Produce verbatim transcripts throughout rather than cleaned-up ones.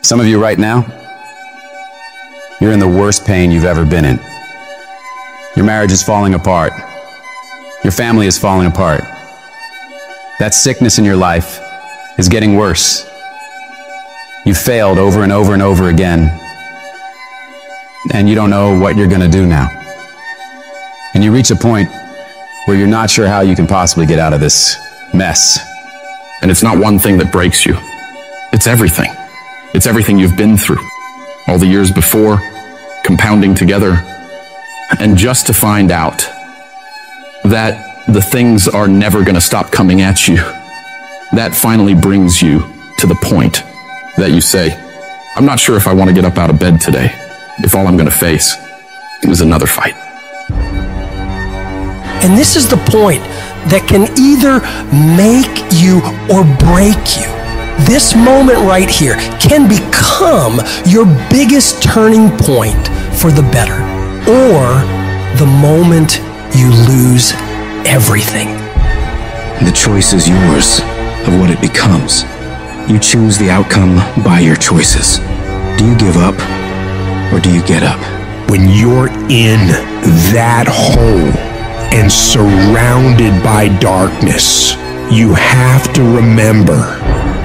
Some of you right now, you're in the worst pain you've ever been in. Your marriage is falling apart. Your family is falling apart. That sickness in your life is getting worse. You've failed over and over and over again, and you don't know what you're going to do now. And you reach a point where you're not sure how you can possibly get out of this mess. And it's not one thing that breaks you. It's everything. It's everything you've been through. All the years before, compounding together. And just to find out that the things are never going to stop coming at you, that finally brings you to the point that you say, I'm not sure if I want to get up out of bed today, if all I'm going to face is another fight. And this is the point that can either make you or break you. This moment right here can become your biggest turning point for the better, or the moment you lose everything. The choice is yours of what it becomes. You choose the outcome by your choices. Do you give up, or do you get up? When you're in that hole and surrounded by darkness, you have to remember,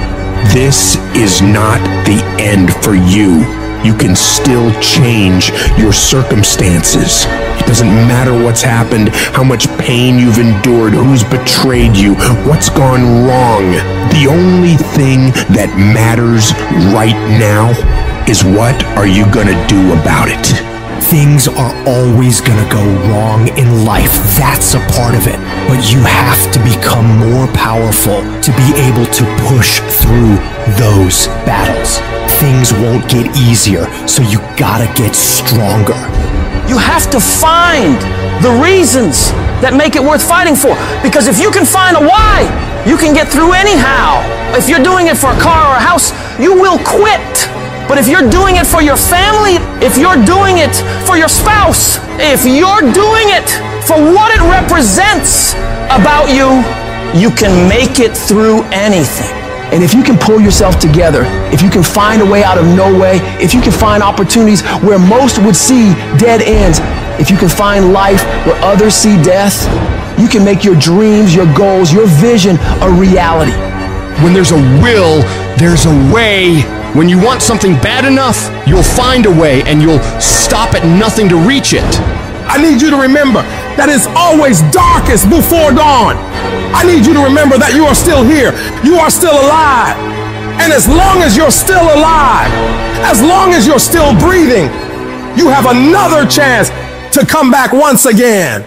this is not the end for you. You can still change your circumstances. It doesn't matter what's happened, how much pain you've endured, who's betrayed you, what's gone wrong. The only thing that matters right now is what are you gonna do about it? Things are always gonna go wrong in life. That's a part of it. But you have to become more powerful to be able to push through those battles. Things won't get easier, so you gotta get stronger. You have to find the reasons that make it worth fighting for. Because if you can find a why, you can get through anyhow. If you're doing it for a car or a house, you will quit. But if you're doing it for your family, if you're doing it for your spouse, if you're doing it for what it represents about you, you can make it through anything. And if you can pull yourself together, if you can find a way out of no way, if you can find opportunities where most would see dead ends, if you can find life where others see death, you can make your dreams, your goals, your vision a reality. When there's a will, there's a way. When you want something bad enough, you'll find a way and you'll stop at nothing to reach it. I need you to remember that it's always darkest before dawn. I need you to remember that you are still here. You are still alive. And as long as you're still alive, as long as you're still breathing, you have another chance to come back once again.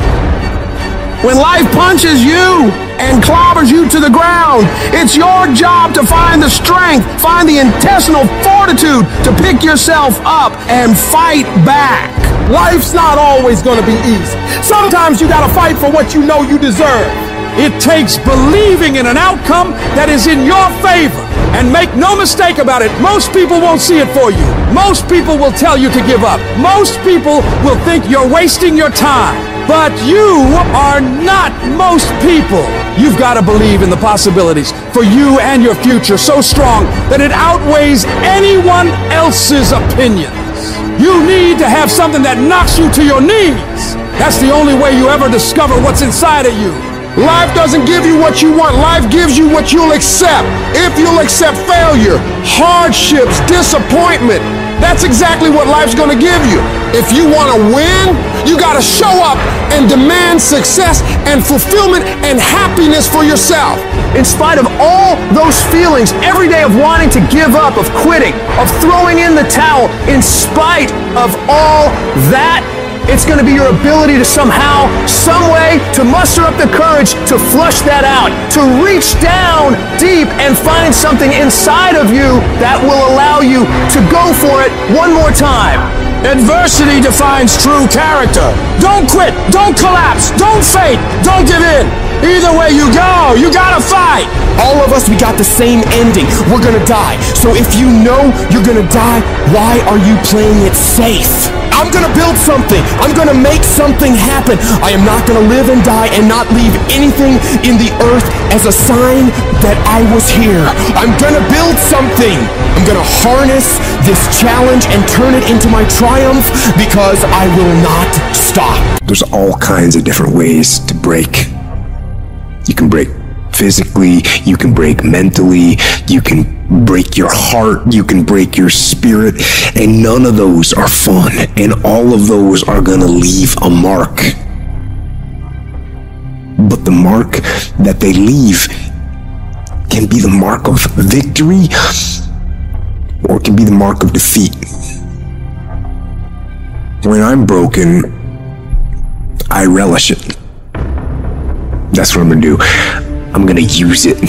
When life punches you and clobbers you to the ground, it's your job to find the strength, find the intestinal fortitude to pick yourself up and fight back. Life's not always going to be easy. Sometimes you got to fight for what you know you deserve. It takes believing in an outcome that is in your favor. And make no mistake about it, most people won't see it for you. Most people will tell you to give up. Most people will think you're wasting your time. But you are not most people. You've got to believe in the possibilities for you and your future so strong that it outweighs anyone else's opinions. You need to have something that knocks you to your knees. That's the only way you ever discover what's inside of you. Life doesn't give you what you want. Life gives you what you'll accept. If you'll accept failure, hardships, disappointment, that's exactly what life's going to give you. If you want to win, you got to show up and demand success and fulfillment and happiness for yourself. In spite of all those feelings every day of wanting to give up, of quitting, of throwing in the towel, in spite of all that, it's going to be your ability to somehow, some way, to muster up the courage to flush that out, to reach down deep and find something inside of you that will allow you to go for it one more time. Adversity defines true character. Don't quit. Don't collapse. Don't faint. Don't give in. Either way you go, you gotta fight. All of us, we got the same ending. We're gonna die. So if you know you're gonna die, why are you playing it safe? I'm gonna build something. I'm gonna make something happen. I am not gonna live and die and not leave anything in the earth as a sign that I was here. I'm gonna build something. I'm gonna harness this challenge and turn it into my triumph because I will not stop. There's all kinds of different ways to break. You can break physically, you can break mentally, you can break your heart, you can break your spirit, and none of those are fun, and all of those are gonna leave a mark. But the mark that they leave can be the mark of victory, or it can be the mark of defeat. When I'm broken, I relish it. That's what I'm gonna do. I'm gonna use it.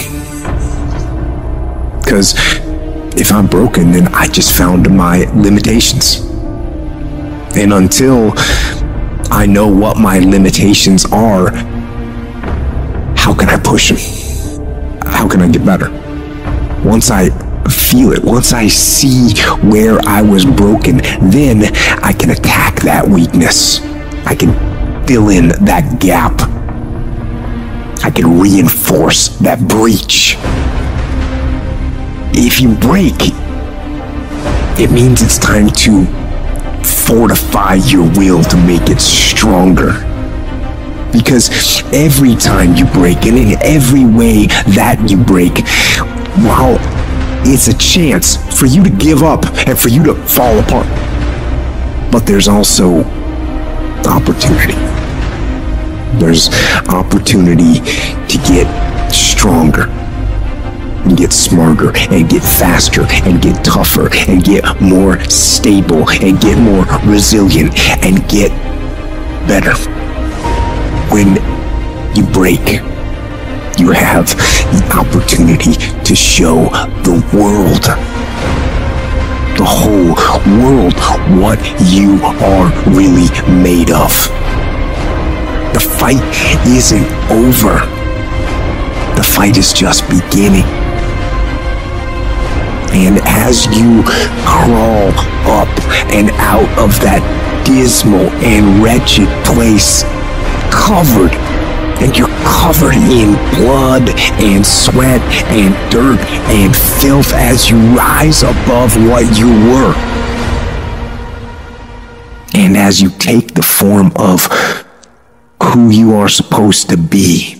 Because if I'm broken, then I just found my limitations. And until I know what my limitations are, how can I push them? How can I get better? Once I feel it, once I see where I was broken, then I can attack that weakness. I can fill in that gap. I can reinforce that breach. If you break, it means it's time to fortify your will to make it stronger. Because every time you break, and in every way that you break, while it's a chance for you to give up and for you to fall apart, but there's also opportunity. There's opportunity to get stronger, and get smarter, and get faster, and get tougher, and get more stable, and get more resilient, and get better. When you break, you have the opportunity to show the world, the whole world, what you are really made of. The fight isn't over. The fight is just beginning. And as you crawl up and out of that dismal and wretched place, covered, and you're covered in blood and sweat and dirt and filth as you rise above what you were. And as you take the form of who you are supposed to be,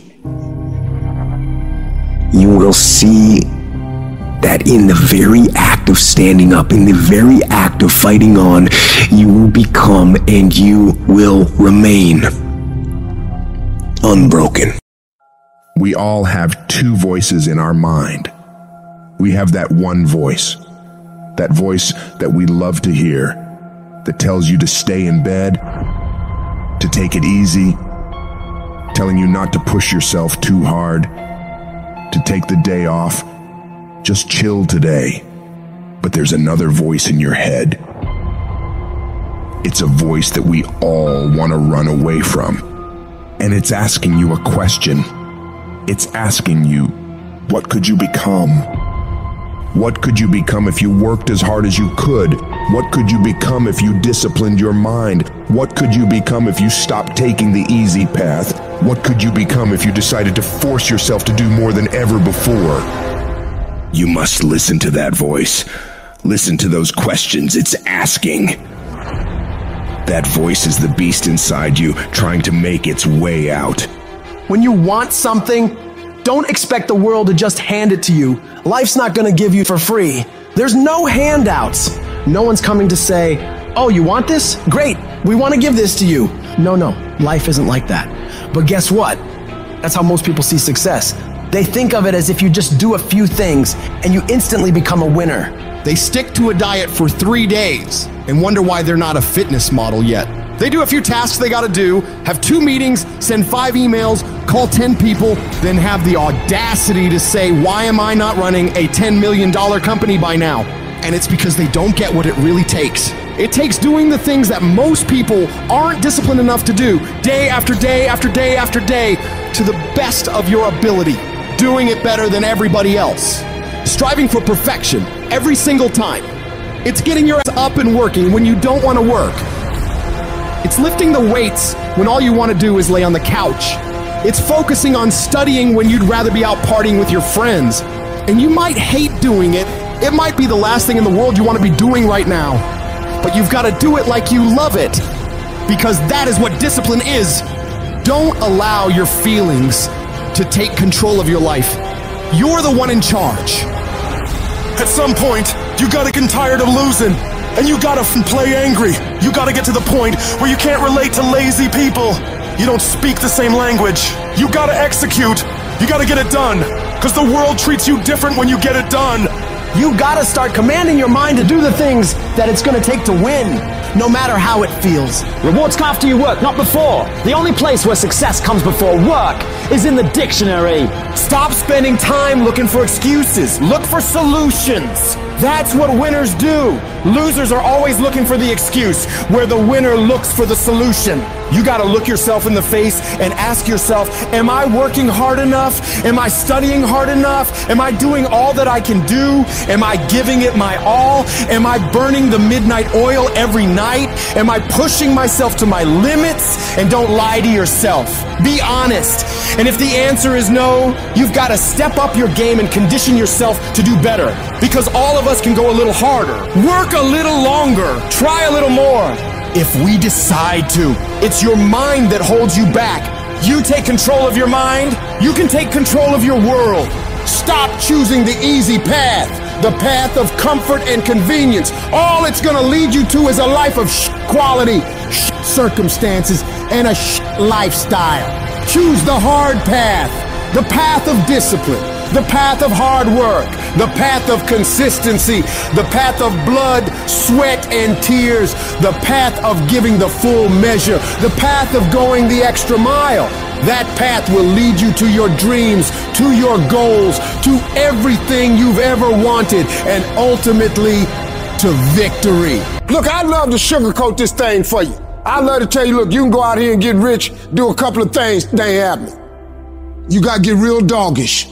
you will see that in the very act of standing up, in the very act of fighting on, you will become and you will remain unbroken. We all have two voices in our mind. We have that one voice, that voice that we love to hear, that tells you to stay in bed, to take it easy, telling you not to push yourself too hard, to take the day off, just chill today. But there's another voice in your head. It's a voice that we all want to run away from. And it's asking you a question. It's asking you, what could you become? What could you become if you worked as hard as you could? What could you become if you disciplined your mind? What could you become if you stopped taking the easy path? What could you become if you decided to force yourself to do more than ever before? You must listen to that voice. Listen to those questions it's asking. That voice is the beast inside you, trying to make its way out. When you want something, don't expect the world to just hand it to you. Life's not going to give you for free. There's no handouts. No one's coming to say, oh, you want this? Great, we want to give this to you. No, no, life isn't like that. But guess what? That's how most people see success. They think of it as if you just do a few things and you instantly become a winner. They stick to a diet for three days and wonder why they're not a fitness model yet. They do a few tasks they gotta do, have two meetings, send five emails, call ten people, then have the audacity to say, why am I not running a ten million dollars company by now? And it's because they don't get what it really takes. It takes doing the things that most people aren't disciplined enough to do, day after day after day after day, to the best of your ability, doing it better than everybody else. Striving for perfection every single time. It's getting your ass up and working when you don't want to work. It's lifting the weights when all you want to do is lay on the couch. It's focusing on studying when you'd rather be out partying with your friends. And you might hate doing it. It might be the last thing in the world you want to be doing right now. But you've got to do it like you love it. Because that is what discipline is. Don't allow your feelings to take control of your life. You're the one in charge. At some point, you gotta get tired of losing. And you gotta f- play angry. You gotta get to the point where you can't relate to lazy people. You don't speak the same language. You gotta execute. You gotta get it done. Because the world treats you different when you get it done. You gotta start commanding your mind to do the things that it's gonna take to win, no matter how it feels. Rewards come after you work, not before. The only place where success comes before work is in the dictionary. Stop spending time looking for excuses. Look for solutions. That's what winners do. Losers are always looking for the excuse, where the winner looks for the solution. You gotta look yourself in the face and ask yourself, am I working hard enough? Am I studying hard enough? Am I doing all that I can do? Am I giving it my all? Am I burning the midnight oil every night? Am I pushing myself to my limits? And don't lie to yourself. Be honest. And if the answer is no, you've got to step up your game and condition yourself to do better. Because all of us can go a little harder, work a little longer, try a little more. If we decide to, it's your mind that holds you back. You take control of your mind, you can take control of your world. Stop choosing the easy path, the path of comfort and convenience. All it's gonna lead you to is a life of sh- quality, sh- circumstances, and a sh- lifestyle. Choose the hard path, the path of discipline, the path of hard work, the path of consistency, the path of blood, sweat, and tears, the path of giving the full measure, the path of going the extra mile. That path will lead you to your dreams, to your goals, to everything you've ever wanted, and ultimately to victory. Look, I'd love to sugarcoat this thing for you. I'd love to tell you, look, you can go out here and get rich, do a couple of things, they ain't happening. You gotta get real doggish.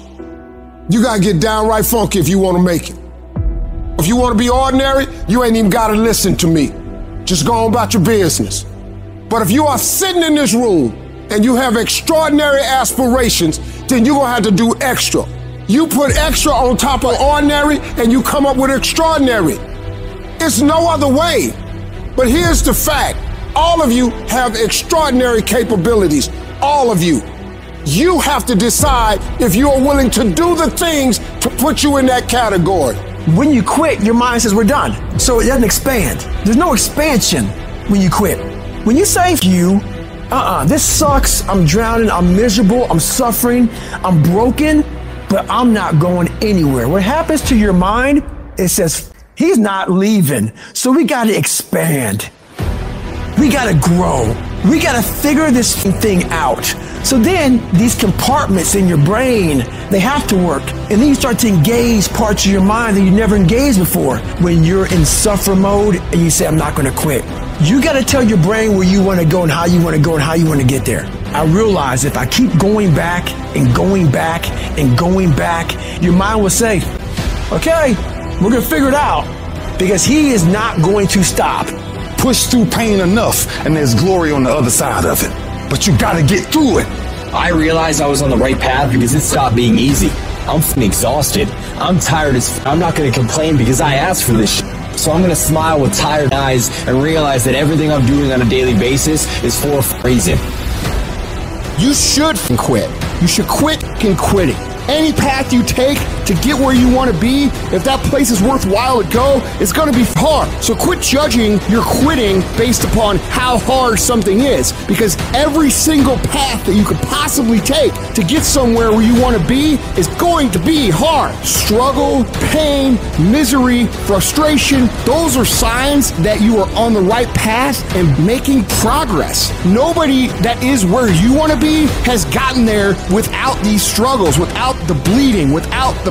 You gotta get downright funky if you wanna make it. If you wanna be ordinary, you ain't even gotta listen to me. Just go on about your business. But if you are sitting in this room and you have extraordinary aspirations, then you're gonna have to do extra. You put extra on top of ordinary and you come up with extraordinary. It's no other way. But here's the fact. All of you have extraordinary capabilities. All of you. You have to decide if you are willing to do the things to put you in that category. When you quit, your mind says we're done. So it doesn't expand. There's no expansion when you quit. When you say you, uh-uh, this sucks, I'm drowning, I'm miserable, I'm suffering, I'm broken, but I'm not going anywhere. What happens to your mind, it says, he's not leaving. So we got to expand. We got to grow. We got to figure this thing out. So then these compartments in your brain, they have to work. And then you start to engage parts of your mind that you never engaged before. When you're in suffer mode and you say, I'm not going to quit. You got to tell your brain where you want to go and how you want to go and how you want to get there. I realize if I keep going back and going back and going back, your mind will say, okay, we're going to figure it out, because he is not going to stop. Push through pain enough and there's glory on the other side of it. But you gotta get through it. I realized I was on the right path because it stopped being easy. I'm f***ing exhausted. I'm tired as f***. I'm not gonna complain because I asked for this shit. So I'm gonna smile with tired eyes and realize that everything I'm doing on a daily basis is for a f- reason. You should f- quit. You should quit f***ing quitting. Any path you take to get where you want to be, if that place is worthwhile to go, it's going to be hard. So quit judging your quitting based upon how hard something is, because every single path that you could possibly take to get somewhere where you want to be is going to be hard. Struggle, pain, misery, frustration, those are signs that you are on the right path and making progress. Nobody that is where you want to be has gotten there without these struggles, without the bleeding, without the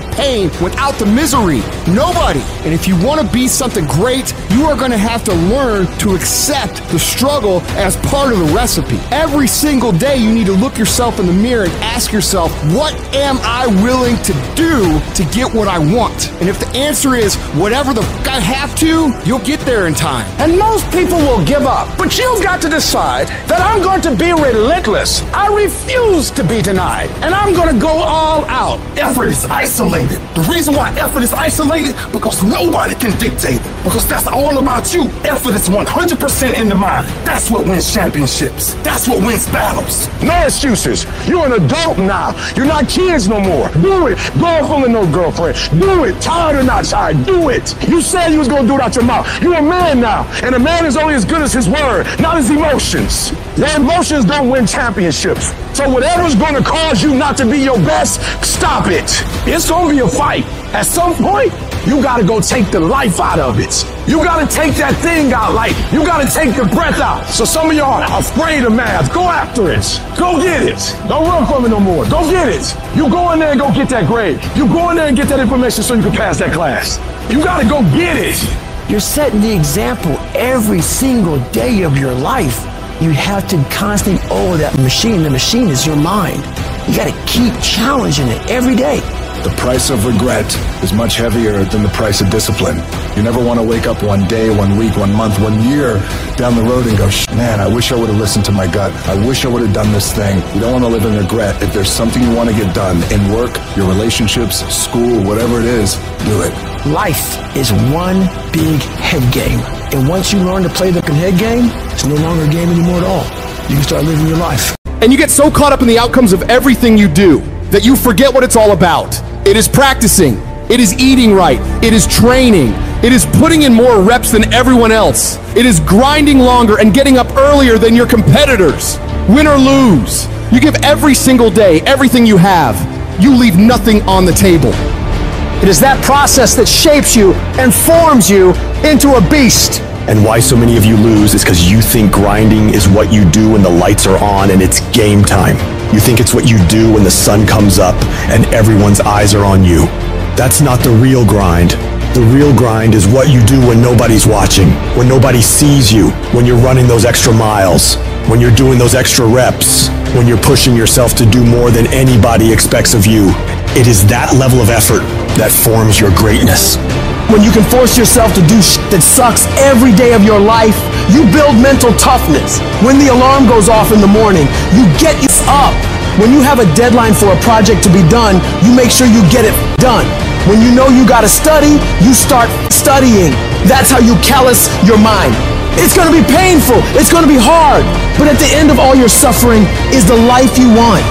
pain, without the misery. Nobody. And if you want to be something great, you are going to have to learn to accept the struggle as part of the recipe. Every single day, you need to look yourself in the mirror and ask yourself, what am I willing to do to get what I want? And if the answer is whatever the f- I have to, you'll get there in time. And most people will give up. But you've got to decide that I'm going to be relentless. I refuse to be denied. And I'm going to go all out. Effort is isolated. The reason why effort is isolated, because nobody can dictate it. Because that's all about you. Effort is one hundred percent in the mind. That's what wins championships. That's what wins battles. No excuses. You're an adult now. You're not kids no more. Do it. Girlfriend or no girlfriend. Do it. Tired or not tired. Do it. You said you was going to do it out your mouth. You're a man now. And a man is only as good as his word, not his emotions. Your emotions don't win championships. So whatever's going to cause you not to be your best, stop it. It's going to be a fight. At some point, you got to go take the life out of it. You got to take that thing out, like you got to take the breath out. So some of y'all are afraid of math. Go after it. Go get it. Don't run from it no more. Go get it. You go in there and go get that grade. You go in there and get that information so you can pass that class. You got to go get it. You're setting the example every single day of your life. You have to constantly owe that machine. The machine is your mind. You got to keep challenging it every day. The price of regret is much heavier than the price of discipline. You never want to wake up one day, one week, one month, one year down the road and go, man, I wish I would have listened to my gut. I wish I would have done this thing. You don't want to live in regret. If there's something you want to get done in work, your relationships, school, whatever it is, do it. Life is one big head game. And once you learn to play the head game, it's no longer a game anymore at all. You can start living your life. And you get so caught up in the outcomes of everything you do that you forget what it's all about. It is practicing. It is eating right. It is training. It is putting in more reps than everyone else. It is grinding longer and getting up earlier than your competitors. Win or lose, you give every single day everything you have. You leave nothing on the table. It is that process that shapes you and forms you into a beast. And why so many of you lose is because you think grinding is what you do when the lights are on and it's game time. You think it's what you do when the sun comes up and everyone's eyes are on you. That's not the real grind. The real grind is what you do when nobody's watching, when nobody sees you, when you're running those extra miles, when you're doing those extra reps, when you're pushing yourself to do more than anybody expects of you. It is that level of effort that forms your greatness. When you can force yourself to do shit that sucks every day of your life, you build mental toughness. When the alarm goes off in the morning, you get up. When you have a deadline for a project to be done, you make sure you get it done. When you know you gotta study, you start studying. That's how you callous your mind. It's gonna be painful, it's gonna be hard, but at the end of all your suffering is the life you want.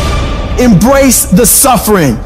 Embrace the suffering.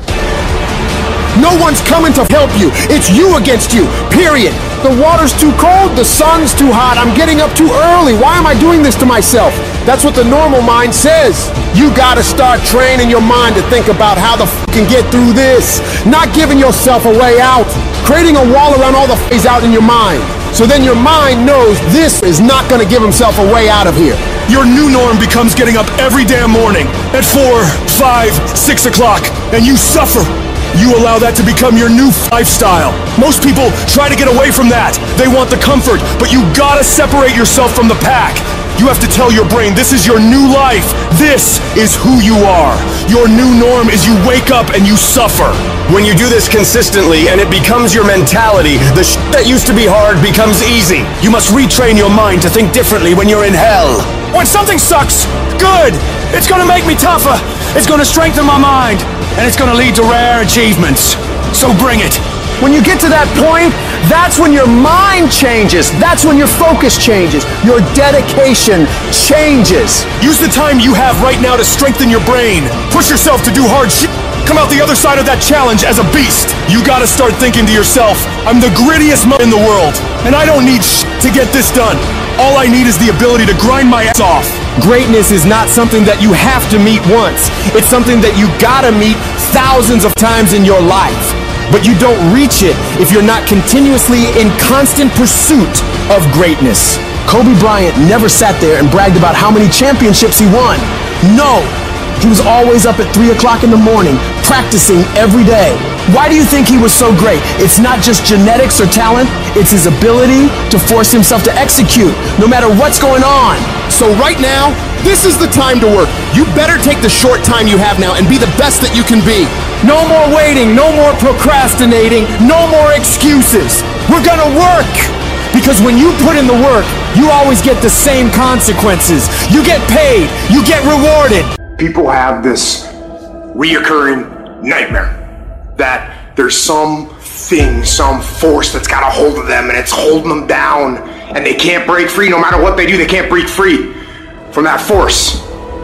No one's coming to help you. It's you against you, period. The water's too cold, the sun's too hot, I'm getting up too early. Why am I doing this to myself? That's what the normal mind says. You gotta start training your mind to think about how the f can get through this. Not giving yourself a way out. Creating a wall around all the f***s out in your mind. So then your mind knows this is not gonna give himself a way out of here. Your new norm becomes getting up every damn morning at four, five, six o'clock, and you suffer. You allow that to become your new lifestyle. Most people try to get away from that. They want the comfort, but you gotta separate yourself from the pack. You have to tell your brain, this is your new life. This is who you are. Your new norm is you wake up and you suffer. When you do this consistently and it becomes your mentality, the shit that used to be hard becomes easy. You must retrain your mind to think differently when you're in hell. When something sucks, good. It's gonna make me tougher. It's gonna strengthen my mind. And it's gonna lead to rare achievements. So bring it. When you get to that point, that's when your mind changes. That's when your focus changes. Your dedication changes. Use the time you have right now to strengthen your brain. Push yourself to do hard shit. Come out the other side of that challenge as a beast. You gotta start thinking to yourself, I'm the grittiest m*** in the world, and I don't need shit to get this done. All I need is the ability to grind my ass off. Greatness is not something that you have to meet once. It's something that you gotta meet thousands of times in your life. But you don't reach it if you're not continuously in constant pursuit of greatness. Kobe Bryant never sat there and bragged about how many championships he won. No, he was always up at three o'clock in the morning, practicing every day. Why do you think he was so great? It's not just genetics or talent, it's his ability to force himself to execute, no matter what's going on. So right now, this is the time to work. You better take the short time you have now and be the best that you can be. No more waiting, no more procrastinating, no more excuses. We're gonna work! Because when you put in the work, you always get the same consequences. You get paid, you get rewarded. People have this reoccurring nightmare that there's some thing, some force that's got a hold of them and it's holding them down and they can't break free. No matter what they do, they can't break free from that force.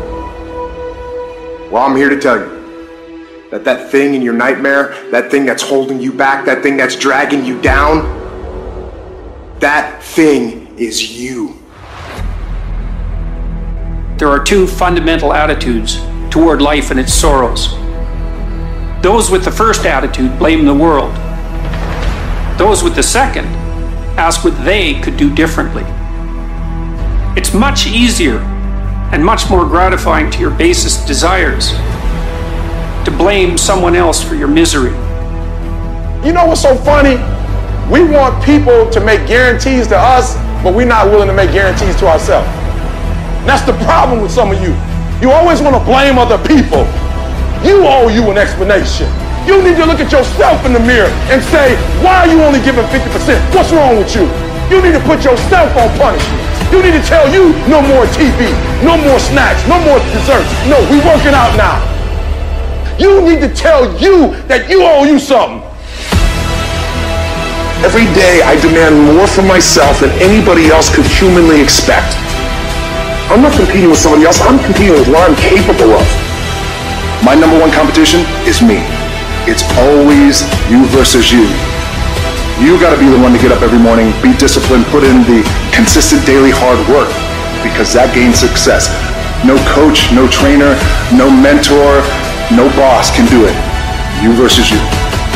Well, I'm here to tell you that that thing in your nightmare, that thing that's holding you back, that thing that's dragging you down, that thing is you. There are two fundamental attitudes toward life and its sorrows. Those with the first attitude blame the world. Those with the second ask what they could do differently. It's much easier and much more gratifying to your basest desires to blame someone else for your misery. You know what's so funny? We want people to make guarantees to us, but we're not willing to make guarantees to ourselves. And that's the problem with some of you. You always want to blame other people. You owe you an explanation. You need to look at yourself in the mirror and say, why are you only giving fifty percent? What's wrong with you? You need to put yourself on punishment. You need to tell you no more T V, no more snacks, no more desserts. No, we working out now. You need to tell you that you owe you something. Every day I demand more from myself than anybody else could humanly expect. I'm not competing with somebody else, I'm competing with what I'm capable of. My number one competition is me. It's always you versus you. You gotta be the one to get up every morning, be disciplined, put in the consistent daily hard work, because that gains success. No coach, no trainer, no mentor, no boss can do it. You versus you.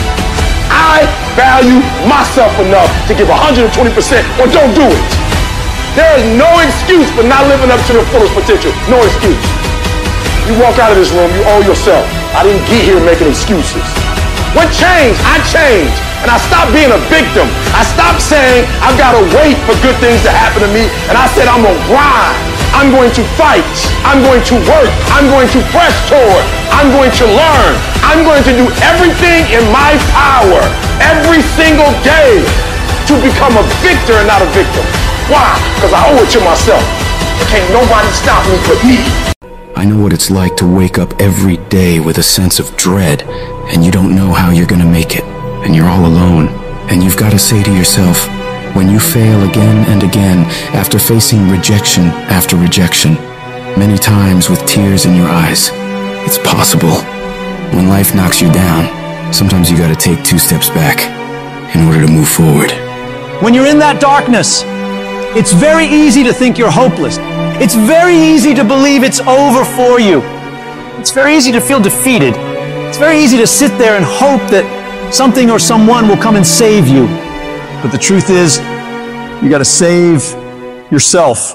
I value myself enough to give one hundred twenty percent or don't do it. There is no excuse for not living up to the fullest potential. No excuse. You walk out of this room, you owe yourself. I didn't get here making excuses. What changed? I changed. And I stopped being a victim. I stopped saying I've got to wait for good things to happen to me. And I said I'm going to grind. I'm going to fight. I'm going to work. I'm going to press toward. I'm going to learn. I'm going to do everything in my power every single day to become a victor and not a victim. Why? Because I owe it to myself. Can't nobody stop me but me. I know what it's like to wake up every day with a sense of dread, and you don't know how you're gonna make it, and you're all alone, and you've got to say to yourself, when you fail again and again, after facing rejection after rejection, many times with tears in your eyes, it's possible. When life knocks you down, sometimes you gotta take two steps back in order to move forward. When you're in that darkness, it's very easy to think you're hopeless. It's very easy to believe it's over for you. It's very easy to feel defeated. It's very easy to sit there and hope that something or someone will come and save you. But the truth is, you gotta save yourself.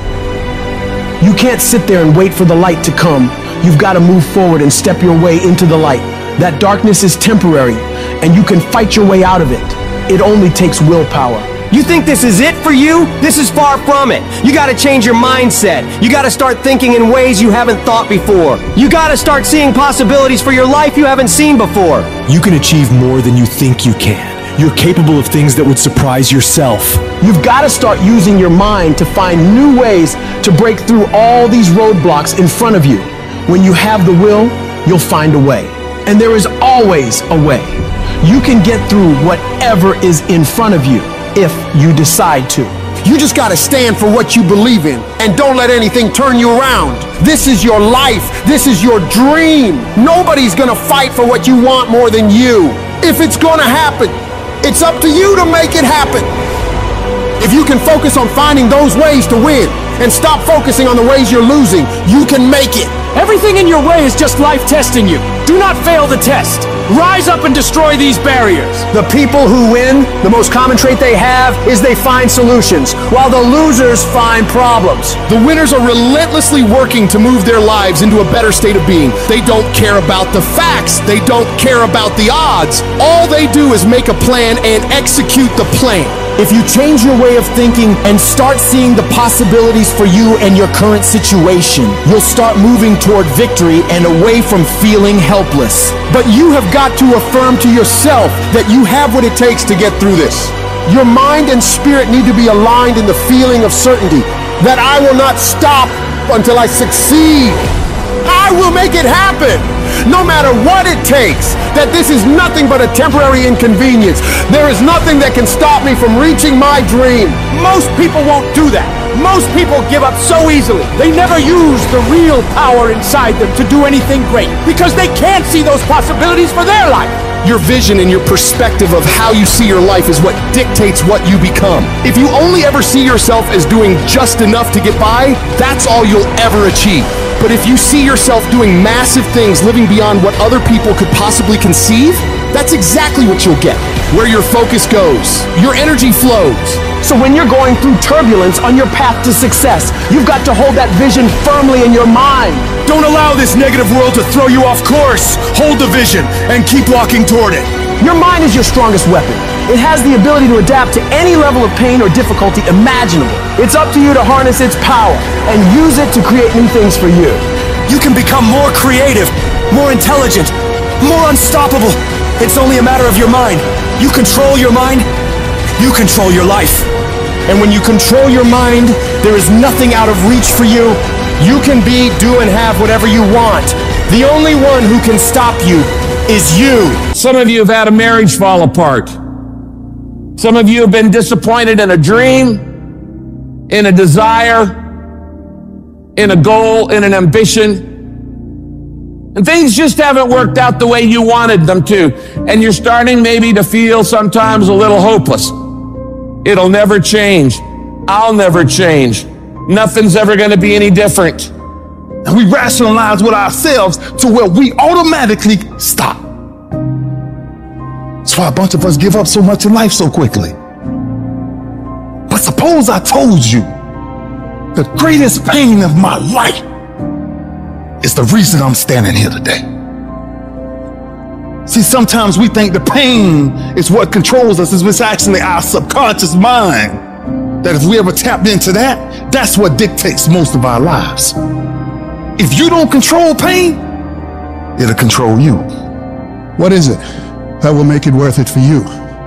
You can't sit there and wait for the light to come. You've got to move forward and step your way into the light. That darkness is temporary, and you can fight your way out of it. It only takes willpower. You think this is it for you? This is far from it. You gotta change your mindset. You gotta start thinking in ways you haven't thought before. You gotta start seeing possibilities for your life you haven't seen before. You can achieve more than you think you can. You're capable of things that would surprise yourself. You've got to start using your mind to find new ways to break through all these roadblocks in front of you. When you have the will, you'll find a way. And there is always a way. You can get through whatever is in front of you if you decide to. You just gotta stand for what you believe in and don't let anything turn you around. This is your life. This is your dream. Nobody's gonna fight for what you want more than you. If it's gonna happen, it's up to you to make it happen. If you can focus on finding those ways to win and stop focusing on the ways you're losing. You can make it. Everything in your way is just life testing you. Do not fail the test. Rise up and destroy these barriers. The people who win, the most common trait they have is they find solutions, while the losers find problems. The winners are relentlessly working to move their lives into a better state of being. They don't care about the facts. They don't care about the odds. All they do is make a plan and execute the plan. If you change your way of thinking and start seeing the possibilities for you and your current situation, you'll start moving toward victory and away from feeling helpless. But you have got to affirm to yourself that you have what it takes to get through this. Your mind and spirit need to be aligned in the feeling of certainty that I will not stop until I succeed. I will make it happen, no matter what it takes, that this is nothing but a temporary inconvenience. There is nothing that can stop me from reaching my dream. Most people won't do that. Most people give up so easily. They never use the real power inside them to do anything great because they can't see those possibilities for their life. Your vision and your perspective of how you see your life is what dictates what you become. If you only ever see yourself as doing just enough to get by, that's all you'll ever achieve. But if you see yourself doing massive things, living beyond what other people could possibly conceive, that's exactly what you'll get. Where your focus goes, your energy flows. So when you're going through turbulence on your path to success, you've got to hold that vision firmly in your mind. Don't allow this negative world to throw you off course. Hold the vision and keep walking toward it. Your mind is your strongest weapon. It has the ability to adapt to any level of pain or difficulty imaginable. It's up to you to harness its power and use it to create new things for you. You can become more creative, more intelligent, more unstoppable. It's only a matter of your mind. You control your mind, you control your life. And when you control your mind, there is nothing out of reach for you. You can be, do, and have whatever you want. The only one who can stop you is you. Some of you have had a marriage fall apart. Some of you have been disappointed in a dream, in a desire, in a goal, in an ambition. And things just haven't worked out the way you wanted them to. And you're starting maybe to feel sometimes a little hopeless. It'll never change. I'll never change. Nothing's ever going to be any different. And we rationalize with ourselves to where we automatically stop. That's why a bunch of us give up so much in life so quickly. But suppose I told you the greatest pain of my life is the reason I'm standing here today. See, sometimes we think the pain is what controls us. It's actually our subconscious mind. That if we ever tapped into that, that's what dictates most of our lives. If you don't control pain, it'll control you. What is it that will make it worth it for you?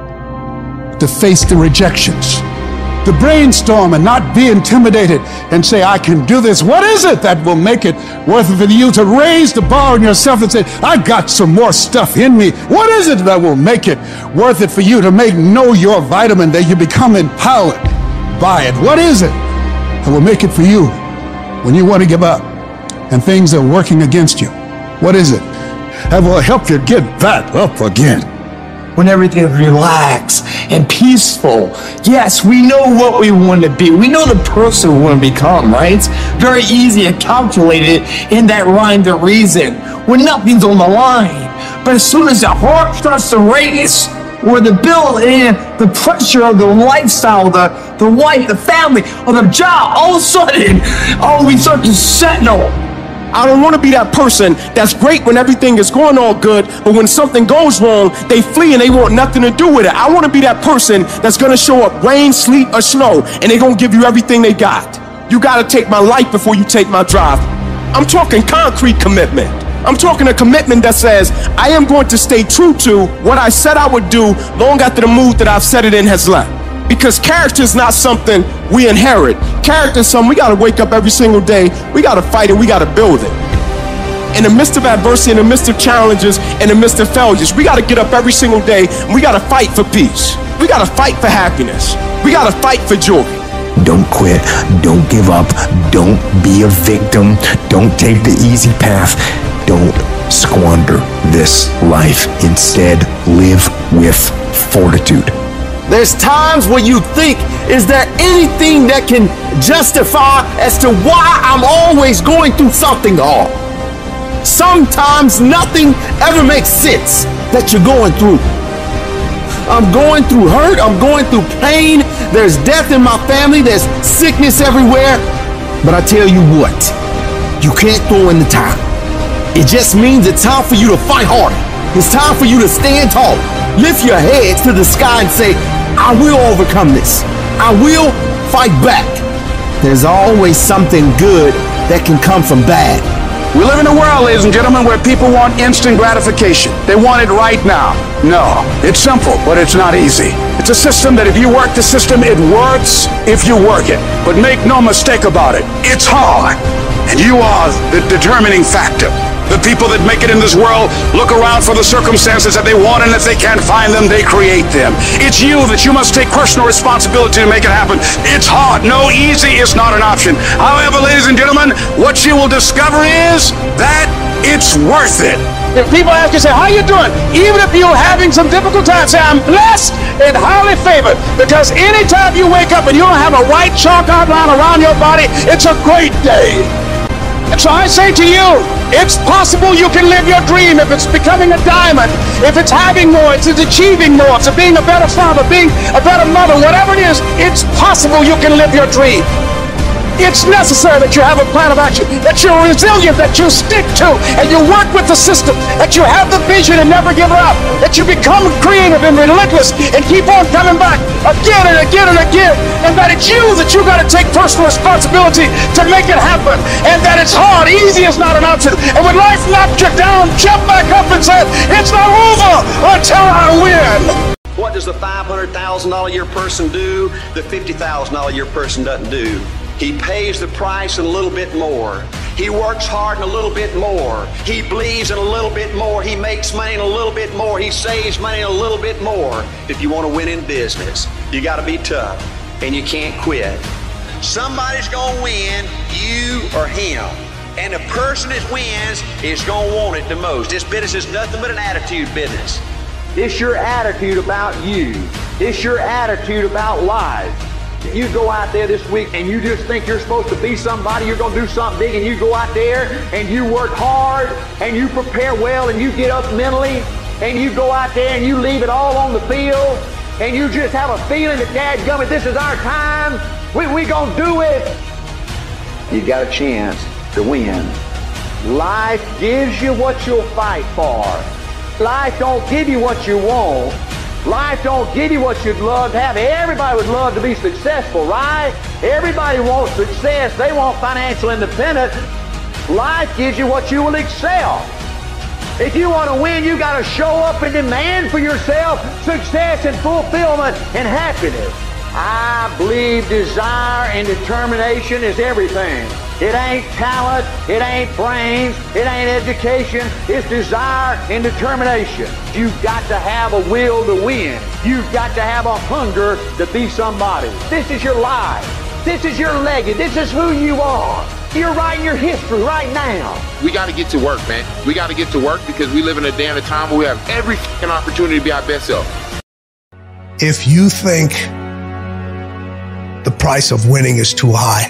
To face the rejections, to brainstorm and not be intimidated and say, I can do this. What is it that will make it worth it for you to raise the bar on yourself and say, I got some more stuff in me? What is it that will make it worth it for you to make know your vitamin, that you become empowered by it? What is it that will make it for you when you want to give up and things are working against you? What is it that will help you get back up again? When everything's relaxed and peaceful. Yes, we know what we want to be. We know the person we want to become, right? It's very easy to calculate it in that rhyme to reason when nothing's on the line. But as soon as the heart starts to race, or the bill and the pressure of the lifestyle, the, the wife, the family, or the job, all of a sudden, oh, we start to settle. I don't want to be that person that's great when everything is going all good, but when something goes wrong, they flee and they want nothing to do with it. I want to be that person that's going to show up rain, sleet, or snow, and they're going to give you everything they got. You got to take my life before you take my drive. I'm talking concrete commitment. I'm talking a commitment that says, I am going to stay true to what I said I would do long after the mood that I've set it in has left. Because character is not something we inherit. Character is something we got to wake up every single day. We got to fight it. We got to build it. In the midst of adversity, in the midst of challenges, in the midst of failures, we got to get up every single day and we got to fight for peace. We got to fight for happiness. We got to fight for joy. Don't quit. Don't give up. Don't be a victim. Don't take the easy path. Don't squander this life. Instead, live with fortitude. There's times where you think, is there anything that can justify as to why I'm always going through something hard? Sometimes nothing ever makes sense that you're going through. I'm going through hurt, I'm going through pain, there's death in my family, there's sickness everywhere. But I tell you what, you can't throw in the towel. It just means it's time for you to fight harder. It's time for you to stand tall. Lift your heads to the sky and say, I will overcome this. I will fight back. There's always something good that can come from bad. We live in a world, ladies and gentlemen, where people want instant gratification. They want it right now. No, it's simple, but it's not easy. It's a system that if you work the system, it works if you work it. But make no mistake about it, it's hard. And you are the determining factor. The people that make it in this world look around for the circumstances that they want, and if they can't find them, they create them. It's you that you must take personal responsibility to make it happen. It's hard. No, easy is not an option. However, ladies and gentlemen, what you will discover is that it's worth it. If people ask you, say, how you doing? Even if you're having some difficult times, say, I'm blessed and highly favored. Because anytime you wake up and you don't have a white chalk outline around your body, it's a great day. And so I say to you, it's possible you can live your dream if it's becoming a diamond, if it's having more, if it's achieving more, if it's being a better father, being a better mother, whatever it is, it's possible you can live your dream. It's necessary that you have a plan of action, that you're resilient, that you stick to, and you work with the system, that you have the vision and never give up, that you become creative and relentless and keep on coming back again and again and again, and that it's you that you got to take personal responsibility to make it happen, and that it's hard. Easy is not an option. And when life knocks you down, jump back up and say, it's not over until I win. What does the five hundred thousand dollars a year person do the fifty thousand dollars a year person doesn't do? He pays the price and a little bit more. He works hard and a little bit more. He believes in a little bit more. He makes money and a little bit more. He saves money and a little bit more. If you want to win in business, you got to be tough and you can't quit. Somebody's going to win, you or him. And the person that wins is going to want it the most. This business is nothing but an attitude business. It's your attitude about you. It's your attitude about life. You go out there this week and you just think you're supposed to be somebody, you're going to do something big, and you go out there and you work hard and you prepare well and you get up mentally and you go out there and you leave it all on the field and you just have a feeling that, dadgummit, this is our time, we we going to do it. You got a chance to win. Life gives you what you'll fight for. Life don't give you what you want. Life don't give you what you'd love to have. Everybody would love to be successful, right? Everybody wants success. They want financial independence. Life gives you what you will excel. If you want to win, you got to show up and demand for yourself success and fulfillment and happiness. I believe desire and determination is everything. It ain't talent, it ain't brains, it ain't education, it's desire and determination. You've got to have a will to win. You've got to have a hunger to be somebody. This is your life. This is your legacy. This is who you are. You're writing your history right now. We got to get to work, man. We got to get to work because we live in a day and a time where we have every fucking opportunity to be our best self. If you think the price of winning is too high,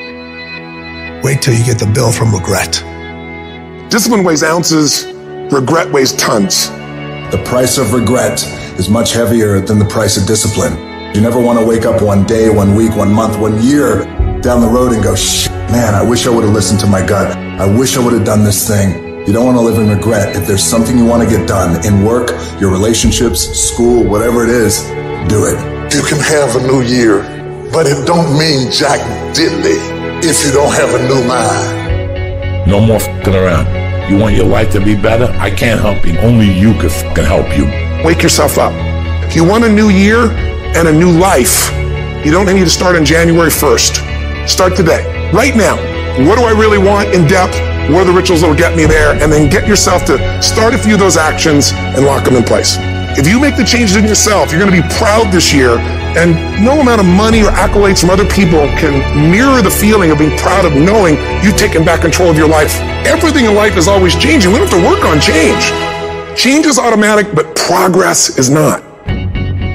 wait till you get the bill from regret. Discipline weighs ounces, regret weighs tons. The price of regret is much heavier than the price of discipline. You never want to wake up one day, one week, one month, one year down the road and go, shit, man, I wish I would have listened to my gut. I wish I would have done this thing. You don't want to live in regret. If there's something you want to get done in work, your relationships, school, whatever it is, do it. You can have a new year, but it don't mean jack diddly if you don't have a new mind. No more fucking around. You want your life to be better? I can't help you. Only you can fucking help you. Wake yourself up. If you want a new year and a new life, you don't need to start on January first. Start today, right now. What do I really want in depth? What are the rituals that will get me there? And then get yourself to start a few of those actions and lock them in place. If you make the changes in yourself, you're going to be proud this year, and no amount of money or accolades from other people can mirror the feeling of being proud of knowing you've taken back control of your life. Everything in life is always changing. We don't have to work on change. Change is automatic, but progress is not.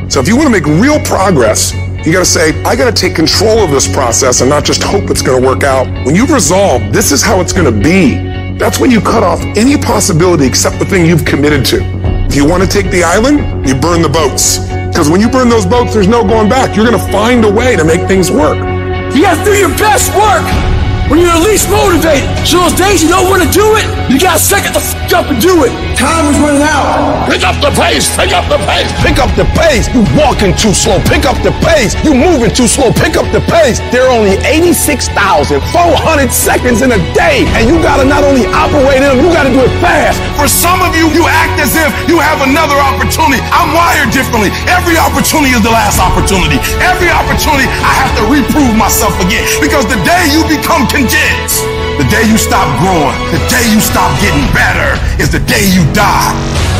So if you want to make real progress, you got to say, I got to take control of this process and not just hope it's going to work out. When you've resolved, this is how it's going to be, that's when you cut off any possibility except the thing you've committed to. If you want to take the island, you burn the boats. Because when you burn those boats, there's no going back. You're going to find a way to make things work. You got to do your best work when you're the least motivated. So those days you don't want to do it, you got to suck it the f*** up and do it. Time is running out. Pick up the pace, pick up the pace. Pick up the pace. You walking too slow. Pick up the pace. You moving too slow. Pick up the pace. There are only eighty-six thousand four hundred seconds in a day, and you gotta not only operate in them, you gotta do it fast. For some of you, you act as if you have another opportunity. I'm wired differently. Every opportunity is the last opportunity. Every opportunity, I have to reprove myself again. Because the day you become convinced, the day you stop growing, the day you stop getting better, is the day you die.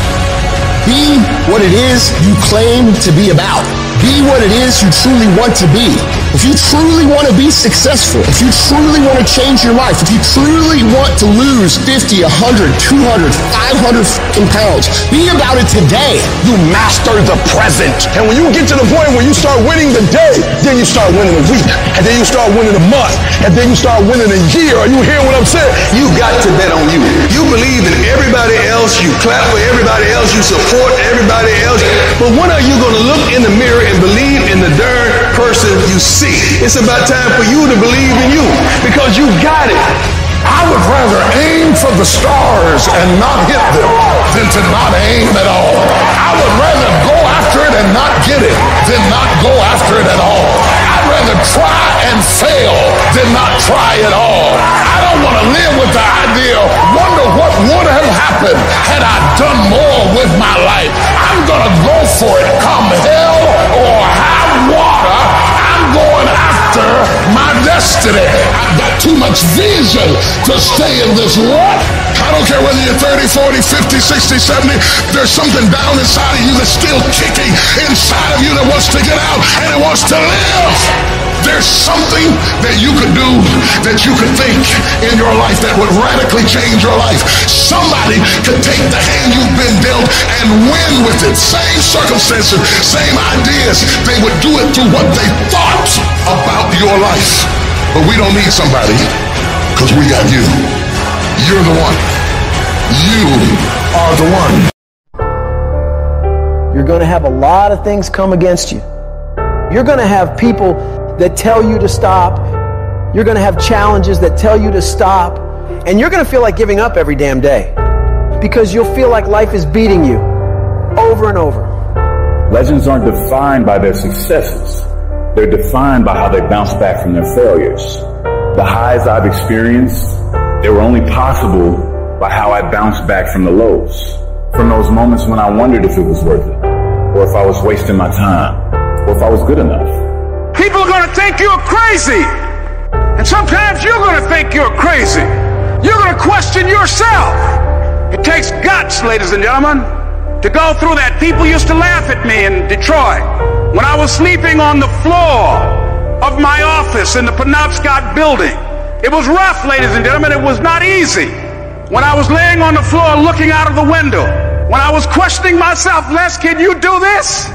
Be what it is you claim to be about. Be what it is you truly want to be. If you truly want to be successful, if you truly want to change your life, if you truly want to lose fifty, one hundred, two hundred, five hundred fucking pounds, be about it today. You master the present. And when you get to the point where you start winning the day, then you start winning a week. And then you start winning a month. And then you start winning a year. Are you hearing what I'm saying? You got to bet on you. You believe in everybody else. You clap for everybody else. You support everybody else. But when are you going to look in the mirror and believe in the darn person you see? It's about time for you to believe in you, because you got it. I would rather aim for the stars and not hit them than to not aim at all. I would rather go after it and not get it than not go after it at all. I'd rather try and fail than not try at all. I don't want to live with the idea, wonder what would have happened had I done more with my life. I'm going to go for it, come hell or high water. I'm going after my destiny. I've got too much vision to stay in this rut. I don't care whether you're thirty, forty, fifty, sixty, seventy. There's something down inside of you that's still kicking inside of you that wants to get out and it wants to live. There's something that you could do, that you could think in your life that would radically change your life. Somebody could take the hand you've been dealt and win with it. Same circumstances, same ideas. They would do it through what they thought about your life. But we don't need somebody, because we got you. You're the one. You are the one. You're going to have a lot of things come against you. You're going to have people that tell you to stop. You're going to have challenges that tell you to stop. And you're going to feel like giving up every damn day, because you'll feel like life is beating you over and over. Legends aren't defined by their successes. They're defined by how they bounce back from their failures. The highs I've experienced, they were only possible by how I bounced back from the lows. From those moments when I wondered if it was worth it, or if I was wasting my time, or if I was good enough. People are going to think you're crazy. And sometimes you're going to think you're crazy. You're going to question yourself. It takes guts, ladies and gentlemen, to go through that. People used to laugh at me in Detroit when I was sleeping on the floor of my office in the Penobscot building. It was rough, ladies and gentlemen. It was not easy. When I was laying on the floor looking out of the window, when I was questioning myself, Les, can you do this?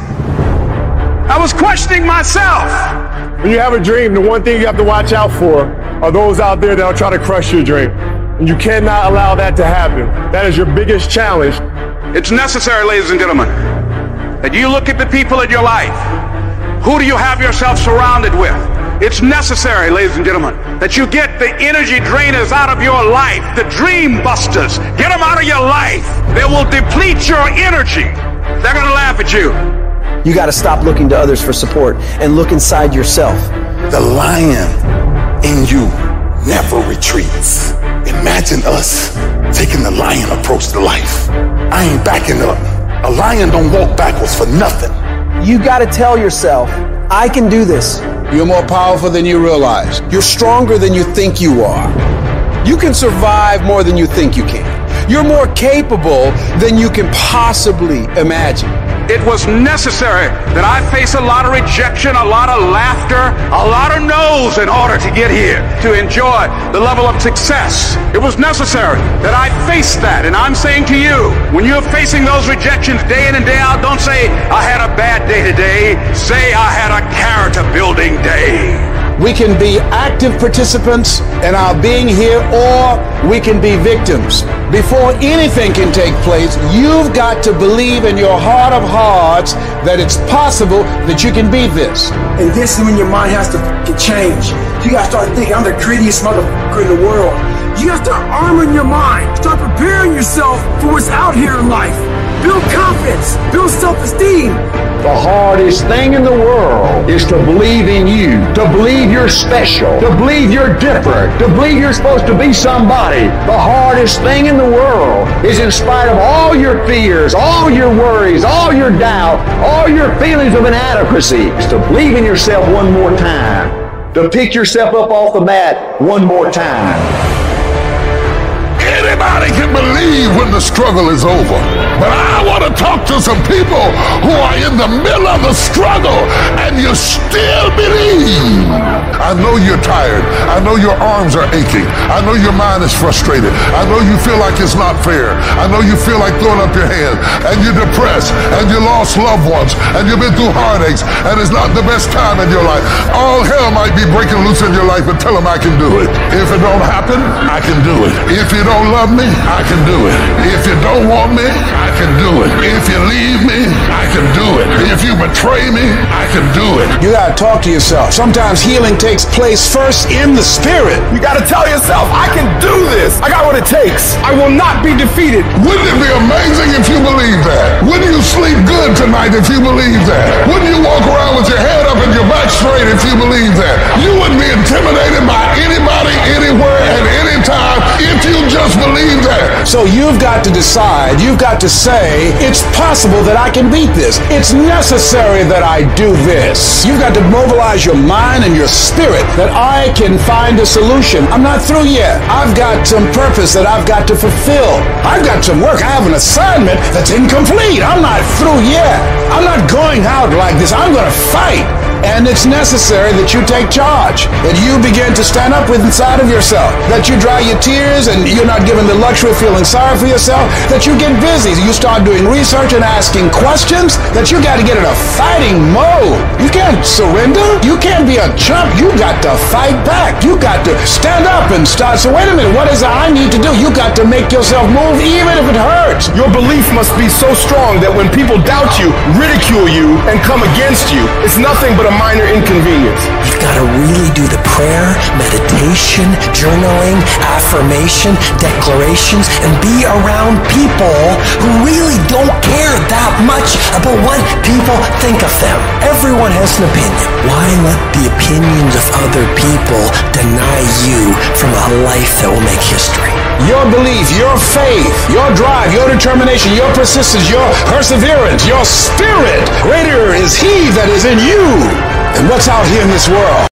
I was questioning myself. When you have a dream, the one thing you have to watch out for are those out there that will try to crush your dream. And you cannot allow that to happen. That is your biggest challenge. It's necessary, ladies and gentlemen, that you look at the people in your life. Who do you have yourself surrounded with? It's necessary, ladies and gentlemen, that you get the energy drainers out of your life, the dream busters. Get them out of your life. They will deplete your energy. They're going to laugh at you. You got to stop looking to others for support and look inside yourself. The lion in you never retreats. Imagine us taking the lion approach to life. I ain't backing up. A lion don't walk backwards for nothing. You got to tell yourself, I can do this. You're more powerful than you realize. You're stronger than you think you are. You can survive more than you think you can. You're more capable than you can possibly imagine. it was necessary that I face a lot of rejection, a lot of laughter, a lot of no's in order to get here, to enjoy the level of success. It was necessary that I face that. And I'm saying to you, when you're facing those rejections day in and day out, don't say, I had a bad day today. Say, I had a character building day. We can be active participants in our being here, or we can be victims. Before anything can take place, you've got to believe in your heart of hearts that it's possible that you can be this. And this is when your mind has to f***ing change. You gotta start thinking, I'm the greediest motherfucker in the world. You gotta start arming your mind. Start preparing yourself for what's out here in life. Build confidence. Build self-esteem. The hardest thing in the world is to believe in you, to believe you're special, to believe you're different, to believe you're supposed to be somebody. The hardest thing in the world is, in spite of all your fears, all your worries, all your doubt, all your feelings of inadequacy, is to believe in yourself one more time, to pick yourself up off the mat one more time. Anybody can believe when the struggle is over. But I want to talk to some people who are in the middle of the struggle and you still believe. I know you're tired. I know your arms are aching. I know your mind is frustrated. I know you feel like it's not fair. I know you feel like throwing up your hands, and you're depressed, and you lost loved ones, and you've been through heartaches, and it's not the best time in your life. All hell might be breaking loose in your life, but tell them I can do it. If it don't happen, I can do it. If you don't love me, I can do it. If you don't want me, I can do it. If you leave me, I can do it. If you betray me, I can do it. You gotta talk to yourself. Sometimes healing takes place first in the spirit. You gotta tell yourself, I can do this. I got what it takes. I will not be defeated. Wouldn't it be amazing if you believe that? Wouldn't you sleep good tonight if you believe that? Wouldn't you walk around with your head up and your back straight if you believe that? You wouldn't be intimidated by anybody, anywhere, at any time if you just believe that. So you've got to decide, you've got to say, it's possible that I can beat this. It's necessary that I do this. You've got to mobilize your mind and your spirit that I can find a solution. I'm not through yet. I've got some purpose that I've got to fulfill. I've got some work. I have an assignment that's incomplete. I'm not through yet. I'm not going out like this. I'm going to fight. And it's necessary that you take charge, that you begin to stand up with inside of yourself, that you dry your tears and you're not given the luxury of feeling sorry for yourself, that you get busy, you start doing research and asking questions, that you got to get in a fighting mode. You can't surrender. You can't be a chump. You got to fight back. You got to stand up and start. So wait a minute, what is it I need to do? You got to make yourself move even if it hurts. Your belief must be so strong that when people doubt you, ridicule you, and come against you, it's nothing but a minor inconvenience. You've got to really do the prayer, meditation, journaling, affirmation, declarations, and be around people who really don't care that much about what people think of them. Everyone has an opinion. Why let the opinions of other people deny you from a life that will make history? Your belief, your faith, your drive, your determination, your persistence, your perseverance, your spirit. Greater is He that is in you than what's out here in this world.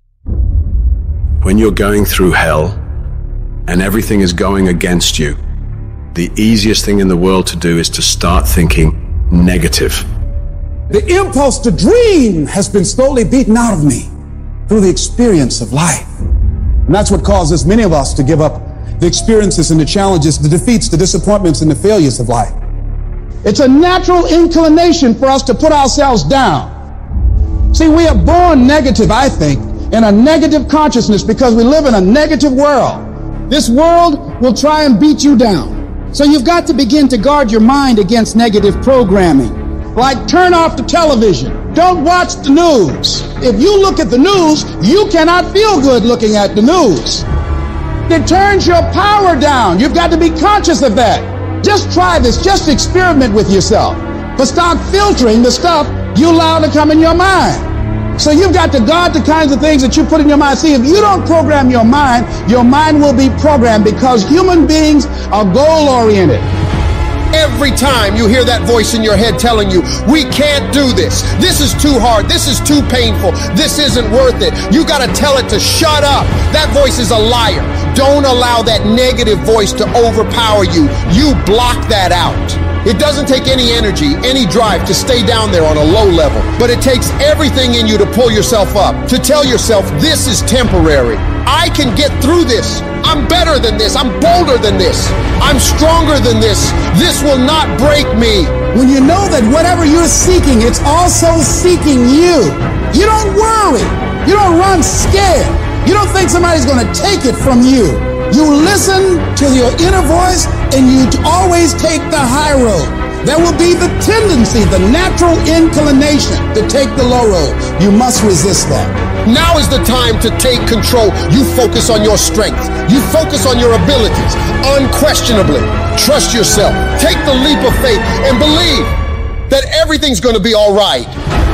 When you're going through hell and everything is going against you, the easiest thing in the world to do is to start thinking negative. The impulse to dream has been slowly beaten out of me through the experience of life. And that's what causes many of us to give up the experiences and the challenges, the defeats, the disappointments, and the failures of life. It's a natural inclination for us to put ourselves down. See, we are born negative, I think, in a negative consciousness because we live in a negative world. This world will try and beat you down. So you've got to begin to guard your mind against negative programming. Like turn off the television. Don't watch the news. If you look at the news, you cannot feel good looking at the news. It turns your power down. You've got to be conscious of that. Just try this. Just experiment with yourself. But start filtering the stuff you allow to come in your mind. So you've got to guard the kinds of things that you put in your mind. See, if you don't program your mind, your mind will be programmed because human beings are goal-oriented. Every time you hear that voice in your head telling you, we can't do this, this is too hard, this is too painful, this isn't worth it, you got to tell it to shut up. That voice is a liar. Don't allow that negative voice to overpower you. You block that out. It doesn't take any energy, any drive to stay down there on a low level, but it takes everything in you to pull yourself up, to tell yourself this is temporary. I can get through this. I'm better than this. I'm bolder than this. I'm stronger than this. This will not break me. When you know that whatever you're seeking, it's also seeking you. You don't worry. You don't run scared. You don't think somebody's going to take it from you. You listen to your inner voice and you always take the high road. There will be the tendency, the natural inclination to take the low road. You must resist that. Now is the time to take control. You focus on your strength. You focus on your abilities. Unquestionably, trust yourself. Take the leap of faith and believe that everything's going to be all right.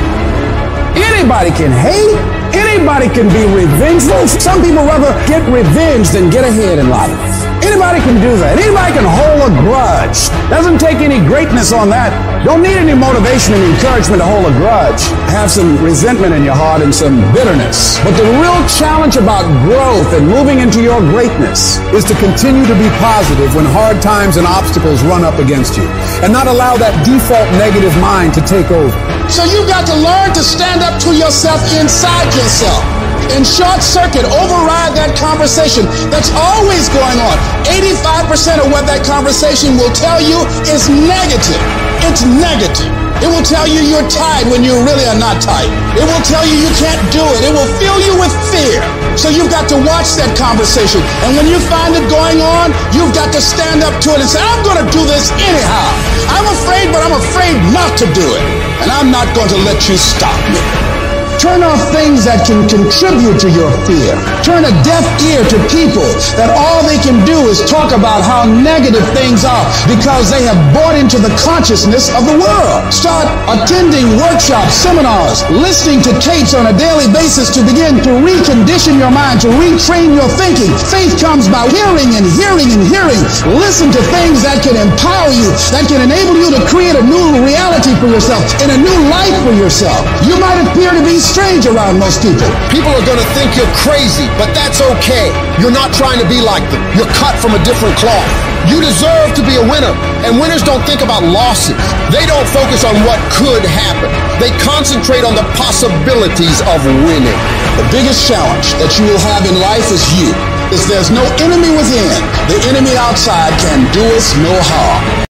Anybody can hate. Anybody can be revengeful. Some people rather get revenge than get ahead in life. Anybody can do that. Anybody can hold a grudge. Doesn't take any greatness on that. Don't need any motivation and encouragement to hold a grudge. Have some resentment in your heart and some bitterness. But the real challenge about growth and moving into your greatness is to continue to be positive when hard times and obstacles run up against you, and not allow that default negative mind to take over. So you've got to learn to stand up to yourself inside yourself and short circuit, override that conversation that's always going on. eighty-five percent of what that conversation will tell you is negative. It's negative. It will tell you you're tired when you really are not tired. It will tell you you can't do it. It will fill you with fear. So you've got to watch that conversation. And when you find it going on, you've got to stand up to it and say, I'm going to do this anyhow. I'm afraid, but I'm afraid not to do it. And I'm not going to let you stop me. Turn off things that can contribute to your fear. Turn a deaf ear to people that all they can do is talk about how negative things are because they have bought into the consciousness of the world. Start attending workshops, seminars, listening to tapes on a daily basis to begin to recondition your mind, to retrain your thinking. Faith comes by hearing and hearing and hearing. Listen to things that can empower you, that can enable you to create a new reality for yourself and a new life for yourself. You might appear to be strange around most people. People are going to think you're crazy, but that's okay. You're not trying to be like them. You're cut from a different cloth. You deserve to be a winner. And winners don't think about losses. They don't focus on what could happen. They concentrate on the possibilities of winning. The biggest challenge that you will have in life is you. Is there's no enemy within. The enemy outside can do us no harm.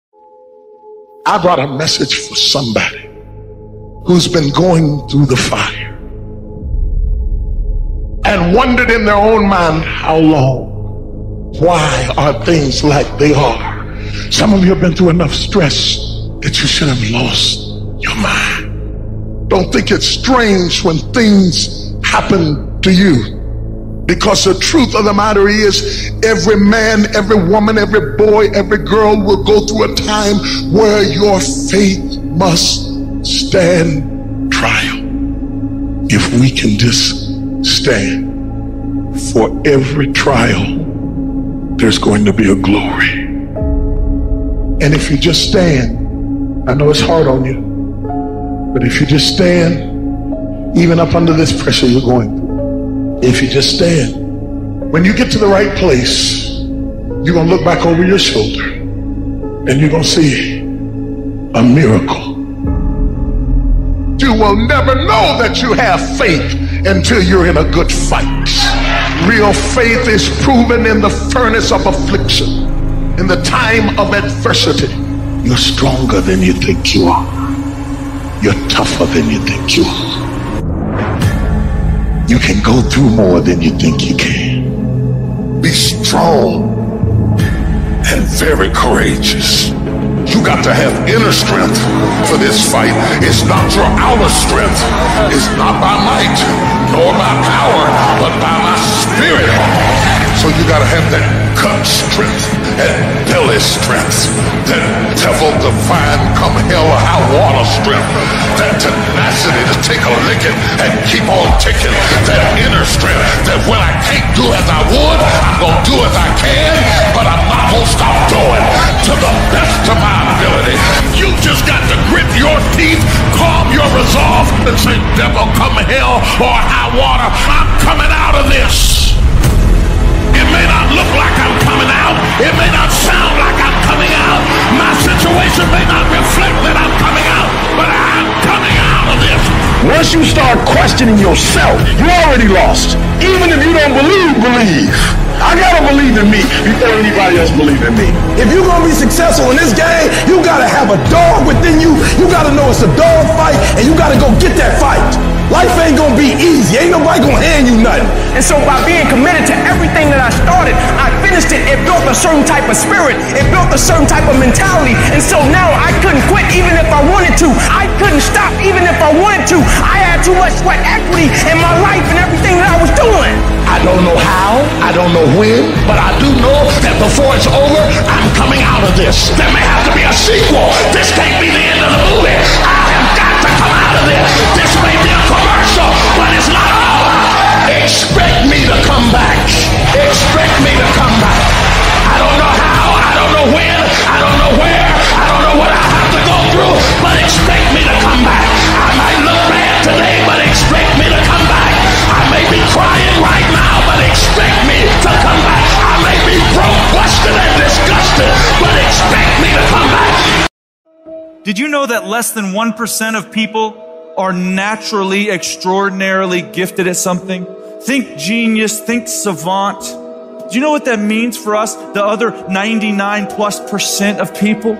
I brought a message for somebody who's been going through the fire and wondered in their own mind, how long? Why are things like they are? Some of you have been through enough stress that you should have lost your mind. Don't think it's strange when things happen to you, because the truth of the matter is, every man, every woman, every boy, every girl will go through a time where your faith must stand trial. If we can just stand, for every trial there's going to be a glory. And if you just stand, I know it's hard on you, but if you just stand, even up under this pressure you're going through, if you just stand, when you get to the right place, you're going to look back over your shoulder and you're going to see a miracle. You will never know that you have faith until you're in a good fight. Real faith is proven in the furnace of affliction. In the time of adversity, you're stronger than you think you are. You're tougher than you think you are. You can go through more than you think you can. Be strong and very courageous. You got to have inner strength for this fight. It's not your outer strength. It's not by might nor by power, but by my spirit. So you got to have that gut strength, that belly strength, that devil define come hell or high water strength, that tenacity to take a licking and keep on ticking, that inner strength that when I can't do as I would, I'm going to do as I can, but I'm not going to stop doing to the best of my ability. You just got to grit your teeth, calm your resolve, and say, devil come hell or high water, I'm coming out of this. It may not look like I'm coming out. It may not sound like I'm coming out. My situation situation may not reflect that I'm coming out, but I'm coming out of this. Once you start questioning yourself, you already lost. Even if you don't believe, believe. I gotta believe in me before anybody else believes in me. If you're gonna be successful in this game, you gotta have a dog within you. You gotta know it's a dog fight, and you gotta go get that fight. Life ain't gonna be easy. Ain't nobody gonna hand you nothing. And so by being committed to everything that I started, I finished it. It built a certain type of spirit. It built a certain type of mentality. And so now I couldn't quit even if I wanted to. I couldn't stop even if I wanted to. I had too much sweat equity in my life and everything that I was doing. I don't know how, I don't know when, but I do know that before it's over, I'm coming out of this. There may have to be a sequel. This can't be the end of the movie. I have got to come out of this. This may be a commercial, but it's not over. Expect me to come back. Expect me to come back. I don't know how, I don't know when, I don't know where, I don't know what I have to go through, but expect me to come back. I might look bad today, but expect me to come back. I may be crying right now, but expect me to come back. I may be broke, busted, and disgusted, but expect me to come back. Did you know that less than one percent of people are naturally, extraordinarily gifted at something? Think genius, think savant. Do you know what that means for us, the other ninety-nine plus percent of people?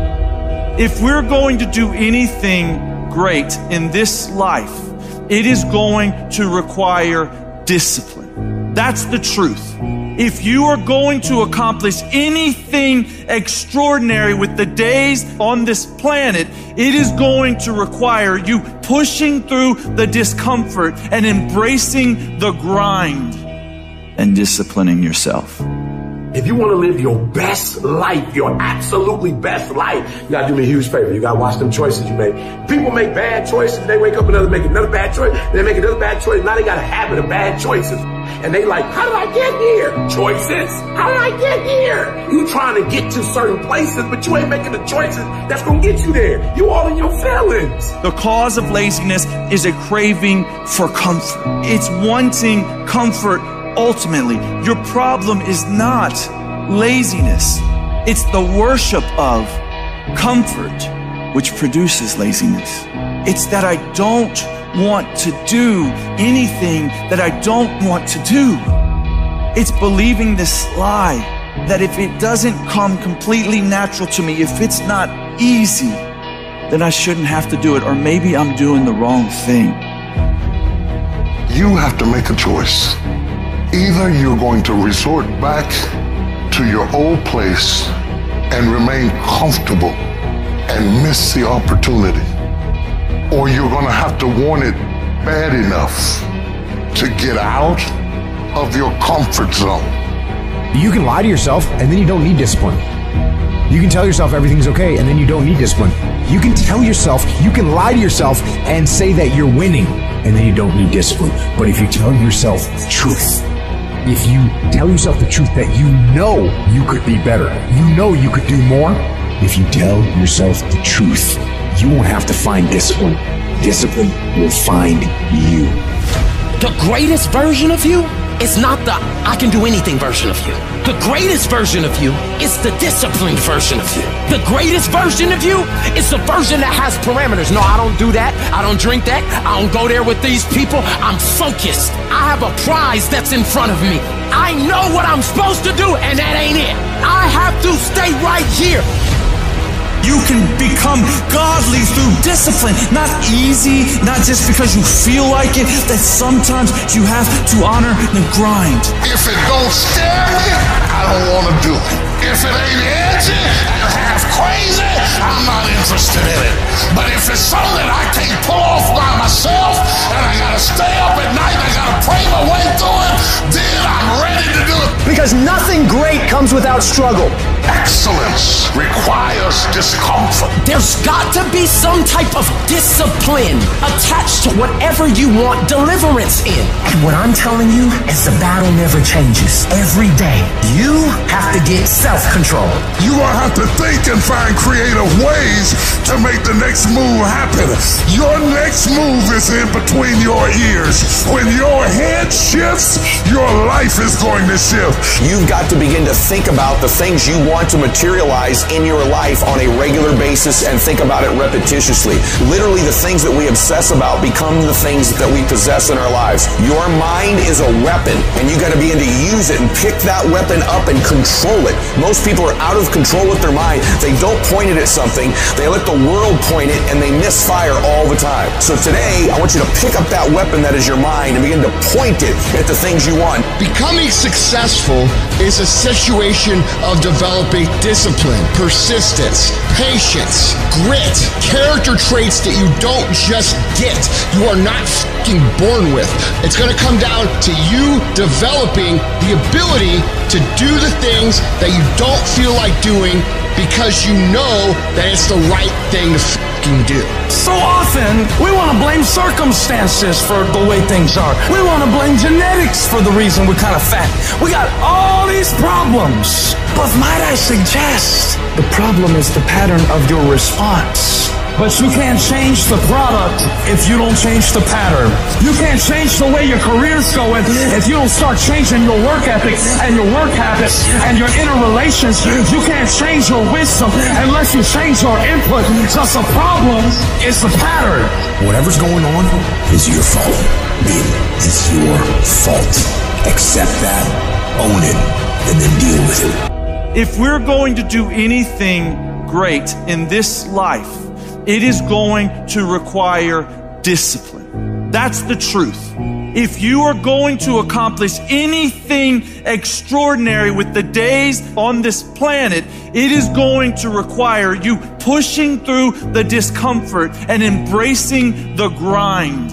If we're going to do anything great in this life, it is going to require discipline. That's the truth. If you are going to accomplish anything extraordinary with the days on this planet, it is going to require you pushing through the discomfort and embracing the grind and disciplining yourself. If you want to live your best life, your absolutely best life, you got to do me a huge favor. You got to watch them choices you make. People make bad choices. They wake up and make another bad choice. They make another bad choice. Now they got a habit of bad choices. And they like, how did I get here? Choices. How did I get here? You trying to get to certain places, but you ain't making the choices that's going to get you there. You all in your feelings. The cause of laziness is a craving for comfort. It's wanting comfort. Ultimately, your problem is not laziness. It's the worship of comfort which produces laziness. It's that I don't want to do anything that I don't want to do. It's believing this lie that if it doesn't come completely natural to me, if it's not easy, then I shouldn't have to do it, or maybe I'm doing the wrong thing. You have to make a choice. Either you're going to resort back to your old place and remain comfortable and miss the opportunity, or you're going to have to want it bad enough to get out of your comfort zone. You can lie to yourself and then you don't need discipline. You can tell yourself everything's okay and then you don't need discipline. You can tell yourself, you can lie to yourself and say that you're winning and then you don't need discipline. But if you tell yourself the truth, if you tell yourself the truth that you know you could be better, you know you could do more, if you tell yourself the truth, you won't have to find discipline. Discipline will find you. The greatest version of you is not the I can do anything version of you. The greatest version of you is the disciplined version of you. The greatest version of you is the version that has parameters. No, I don't do that. I don't drink that. I don't go there with these people. I'm focused. I have a prize that's in front of me. I know what I'm supposed to do, and that ain't it. I have to stay right here. You can become godly through discipline. Not easy, not just because you feel like it, that sometimes you have to honor the grind. If it don't scare me, I don't want to do it. If it ain't edgy and half crazy, I'm not interested in it. But if it's something I can't pull off by myself, and I gotta stay up at night, and I gotta pray my way through it, then I'm ready to do it. Because nothing great comes without struggle. Excellence requires discomfort. There's got to be some type of discipline attached to whatever you want deliverance in. And what I'm telling you is the battle never changes. Every day, you have to get self-control. You will have to think and find creative ways to make the next move happen. Your next move is in between your ears. When your head shifts, your life is going to shift. You've got to begin to think about the things you want to materialize themselves in your life on a regular basis and think about it repetitiously. Literally, the things that we obsess about become the things that we possess in our lives. Your mind is a weapon, and you got to begin to use it and pick that weapon up and control it. Most people are out of control with their mind. They don't point it at something. They let the world point it, and they misfire all the time. So today, I want you to pick up that weapon that is your mind and begin to point it at the things you want. Becoming successful is a situation of developing discipline, persistence, patience, grit, character traits that you don't just get. You are not fucking born with. It's going to come down to you developing the ability to do the things that you don't feel like doing because you know that it's the right thing to fucking do. So often, we want to blame circumstances for the way things are. We want to blame genetics for the reason we're kind of fat. We got all these problems. But might I suggest, the problem is the pattern of your response. But you can't change the product if you don't change the pattern. You can't change the way your career's going if you don't start changing your work ethic and your work habits and your inner relations. You can't change your wisdom unless you change your input. Just the problem is the pattern. Whatever's going on is your fault. It is your fault. Accept that, own it, and then deal with it. If we're going to do anything great in this life, it is going to require discipline. That's the truth. If you are going to accomplish anything extraordinary with the days on this planet, it is going to require you pushing through the discomfort and embracing the grind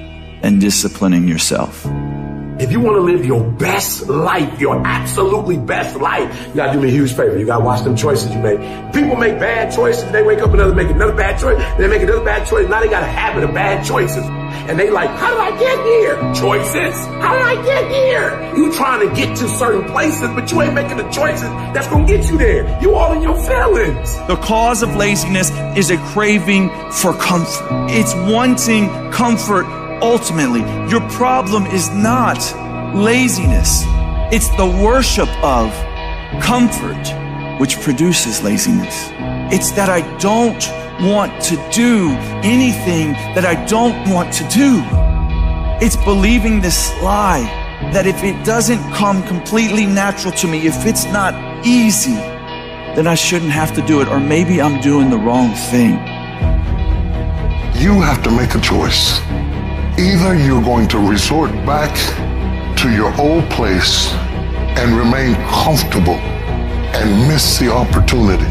and disciplining yourself. If you want to live your best life, your absolutely best life, you got to do me a huge favor. You got to watch them choices you make. People make bad choices. They wake up and make another bad choice. They make another bad choice. Now they got a habit of bad choices. And they like, how did I get here? Choices. How did I get here? You trying to get to certain places, but you ain't making the choices that's going to get you there. You all in your feelings. The cause of laziness is a craving for comfort. It's wanting comfort. Ultimately, your problem is not laziness. It's the worship of comfort which produces laziness. It's that I don't want to do anything that I don't want to do. It's believing this lie that if it doesn't come completely natural to me, if it's not easy, then I shouldn't have to do it, or maybe I'm doing the wrong thing. You have to make a choice. Either you're going to resort back to your old place and remain comfortable and miss the opportunity,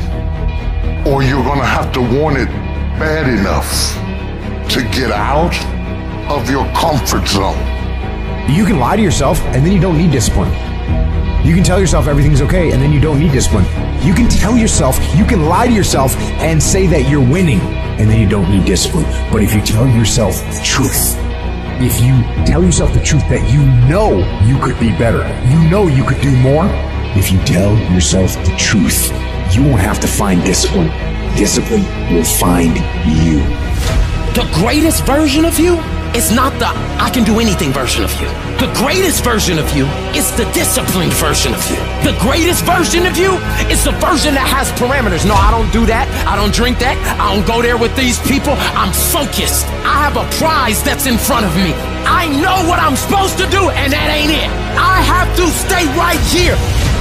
or you're going to have to want it bad enough to get out of your comfort zone. You can lie to yourself and then you don't need discipline. You can tell yourself everything's okay and then you don't need discipline. You can tell yourself, you can lie to yourself and say that you're winning and then you don't need discipline. But if you tell yourself the truth, if you tell yourself the truth that you know you could be better, you know you could do more, if you tell yourself the truth, you won't have to find discipline. Discipline will find you. The greatest version of you is not the I can do anything version of you. The greatest version of you is the disciplined version of you. The greatest version of you is the version that has parameters. No, I don't do that. I don't drink that. I don't go there with these people. I'm focused. I have a prize that's in front of me. I know what I'm supposed to do, and that ain't it. I have to stay right here.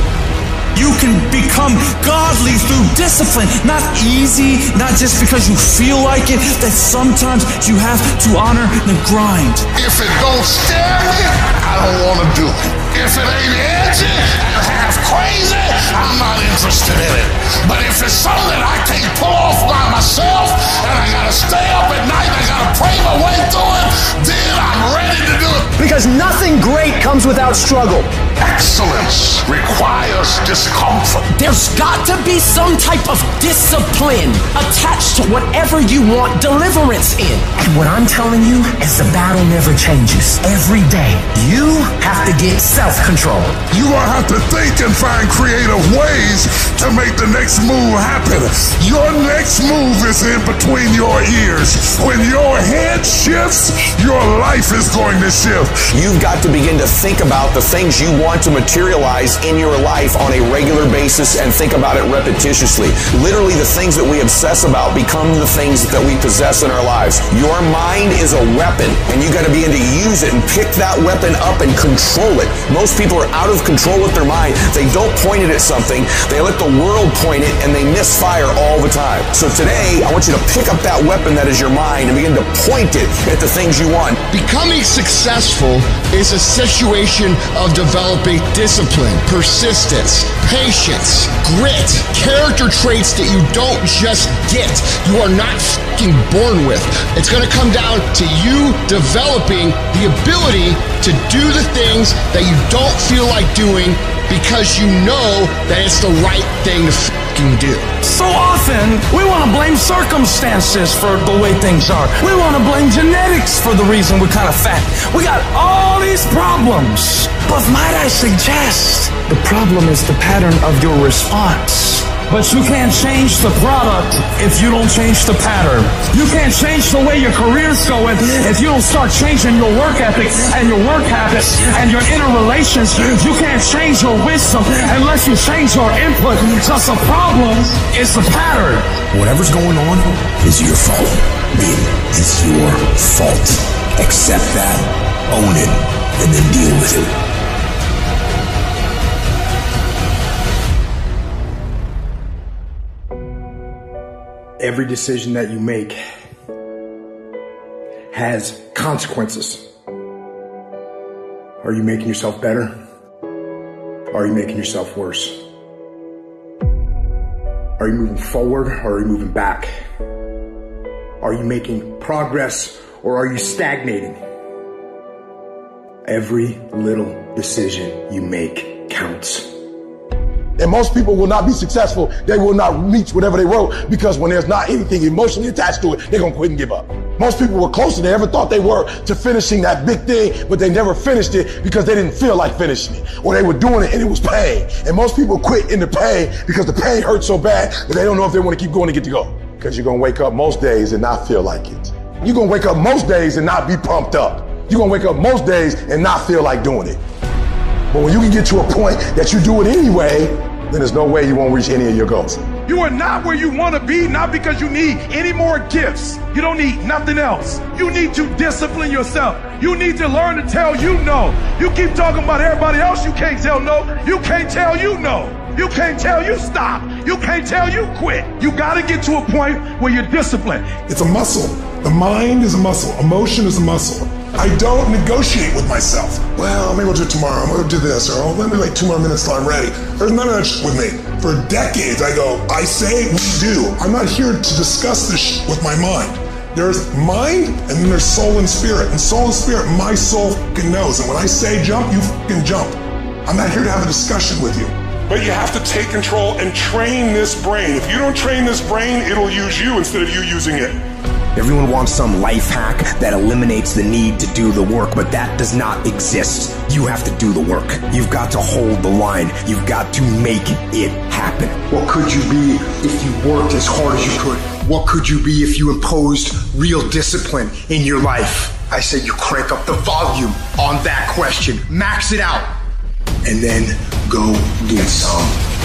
You can become godly through discipline. Not easy, not just because you feel like it, that sometimes you have to honor the grind. If it don't scare me, I don't want to do it. If it ain't edgy and half crazy, I'm not interested in it. But if it's something that I can't pull off by myself and I gotta stay up at night and I gotta pray my way through it, then I'm ready to do it. Because nothing great comes without struggle. Excellence requires discomfort. There's got to be some type of discipline attached to whatever you want deliverance in. And what I'm telling you is the battle never changes. Every day, you have to get self-control. You gonna have to think and find creative ways to make the next move happen. Your next move is in between your ears. When your head shifts, your life is going to shift. You've got to begin to think about the things you want want to materialize in your life on a regular basis and think about it repetitiously. Literally, the things that we obsess about become the things that we possess in our lives. Your mind is a weapon, and you got to begin to use it and pick that weapon up and control it. Most people are out of control with their mind. They don't point it at something. They let the world point it, and they misfire all the time. So today, I want you to pick up that weapon that is your mind and begin to point it at the things you want. Becoming successful is a situation of developing discipline, persistence, patience, grit, character traits that you don't just get, you are not fucking born with. It's going to come down to you developing the ability to do the things that you don't feel like doing because you know that it's the right thing to fucking do. So often, we want to blame circumstances for the way things are. We want to blame genetics for the reason we're kind of fat. We got all these problems. But might I suggest, the problem is the pattern of your response. But you can't change the product if you don't change the pattern. You can't change the way your career's going if you don't start changing your work ethic and your work habits and your inner relations. You can't change your wisdom unless you change your input. Just the problem is the pattern. Whatever's going on is your fault. It is your fault. Accept that, own it, and then deal with it. Every decision that you make has consequences. Are you making yourself better? Or are you making yourself worse? Are you moving forward or are you moving back? Are you making progress or are you stagnating? Every little decision you make counts. And most people will not be successful. They will not reach whatever they wrote because when there's not anything emotionally attached to it, they're going to quit and give up. Most people were closer than they ever thought they were to finishing that big thing, but they never finished it because they didn't feel like finishing it. Or they were doing it and it was pain. And most people quit in the pain because the pain hurts so bad that they don't know if they want to keep going to get to go. Because you're going to wake up most days and not feel like it. You're going to wake up most days and not be pumped up. You're going to wake up most days and not feel like doing it. But when you can get to a point that you do it anyway, then there's no way you won't reach any of your goals. You are not where you want to be, not because you need any more gifts. You don't need nothing else. You need to discipline yourself. You need to learn to tell you no. You keep talking about everybody else you can't tell no. You can't tell you no. You can't tell you stop. You can't tell you quit. You got to get to a point where you're disciplined. It's a muscle. The mind is a muscle. Emotion is a muscle. I don't negotiate with myself. Well, maybe I'll do it tomorrow. I'm going to do this. Or oh, let me wait two more minutes till I'm ready. There's none of that shit with me. For decades, I go, I say, we do. I'm not here to discuss this shit with my mind. There's mind, and then there's soul and spirit. And soul and spirit, my soul fucking knows. And when I say jump, you fucking jump. I'm not here to have a discussion with you. But you have to take control and train this brain. If you don't train this brain, it'll use you instead of you using it. Everyone wants some life hack that eliminates the need to do the work, but that does not exist. You have to do the work. You've got to hold the line. You've got to make it happen. What could you be if you worked as hard as you could? What could you be if you imposed real discipline in your life? I say you crank up the volume on that question. Max it out. And then go get some.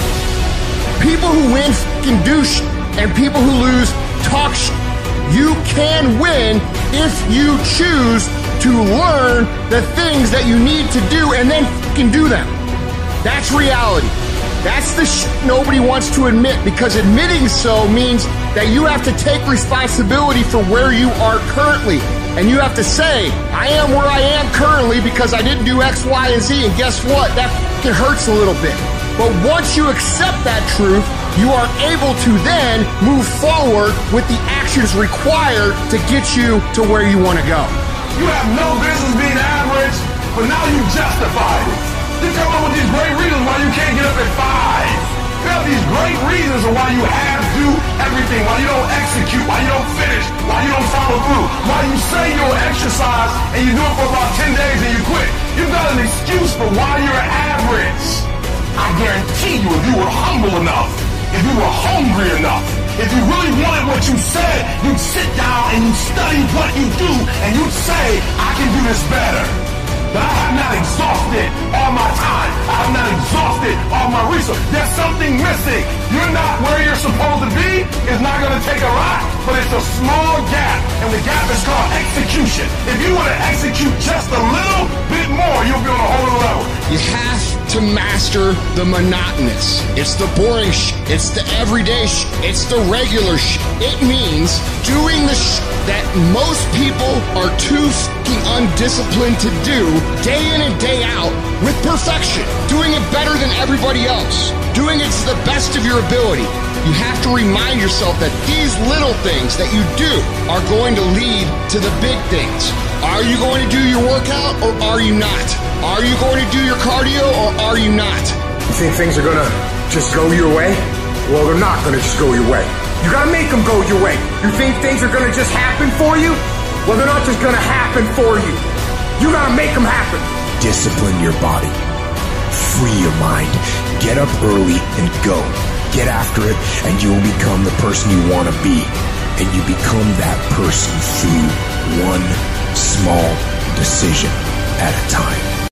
People who win f***ing do sh**, and people who lose talk sh**. You can win if you choose to learn the things that you need to do and then f***ing do them. That's reality. That's the sh** nobody wants to admit, because admitting so means that you have to take responsibility for where you are currently. And you have to say, I am where I am currently because I didn't do X, Y, and Z. And guess what? That f***ing hurts a little bit. But once you accept that truth, you are able to then move forward with the actions required to get you to where you want to go. You have no business being average, but now you justify it. You come up with these great reasons why you can't get up at five. You have these great reasons of why you have to do everything, why you don't execute, why you don't finish, why you don't follow through, why you say you'll exercise and you do it for about ten days and you quit. You've got an excuse for why you're average. I guarantee you, if you were humble enough, if you were hungry enough, if you really wanted what you said, you'd sit down and you'd study what you do and you'd say, I can do this better. But I have not exhausted all my time. I'm not exhausted all my resources. There's something missing. You're not where you're supposed to be. It's not going to take a lot, but it's a small gap, and the gap is called execution. If you want to execute just a little bit more, you'll be on a whole other level. You have to master the monotonous. It's the boring sh. It's the everyday sh. It's the regular sh. It means doing the sh that most people are too fucking undisciplined to do day in and day out with perfection. Doing it better than everybody else. Doing it to the best of your ability. You have to remind yourself that these little things that you do are going to lead to the big things. Are you going to do your workout or are you not? Are you going to do your cardio or are you not? You think things are gonna just go your way? Well, they're not gonna just go your way. You gotta make them go your way. You think things are gonna just happen for you? Well, they're not just gonna happen for you. You gotta make them happen. Discipline your body. Free your mind. Get up early and go. Get after it, and you will become the person you want to be. And you become that person through one small decision at a time.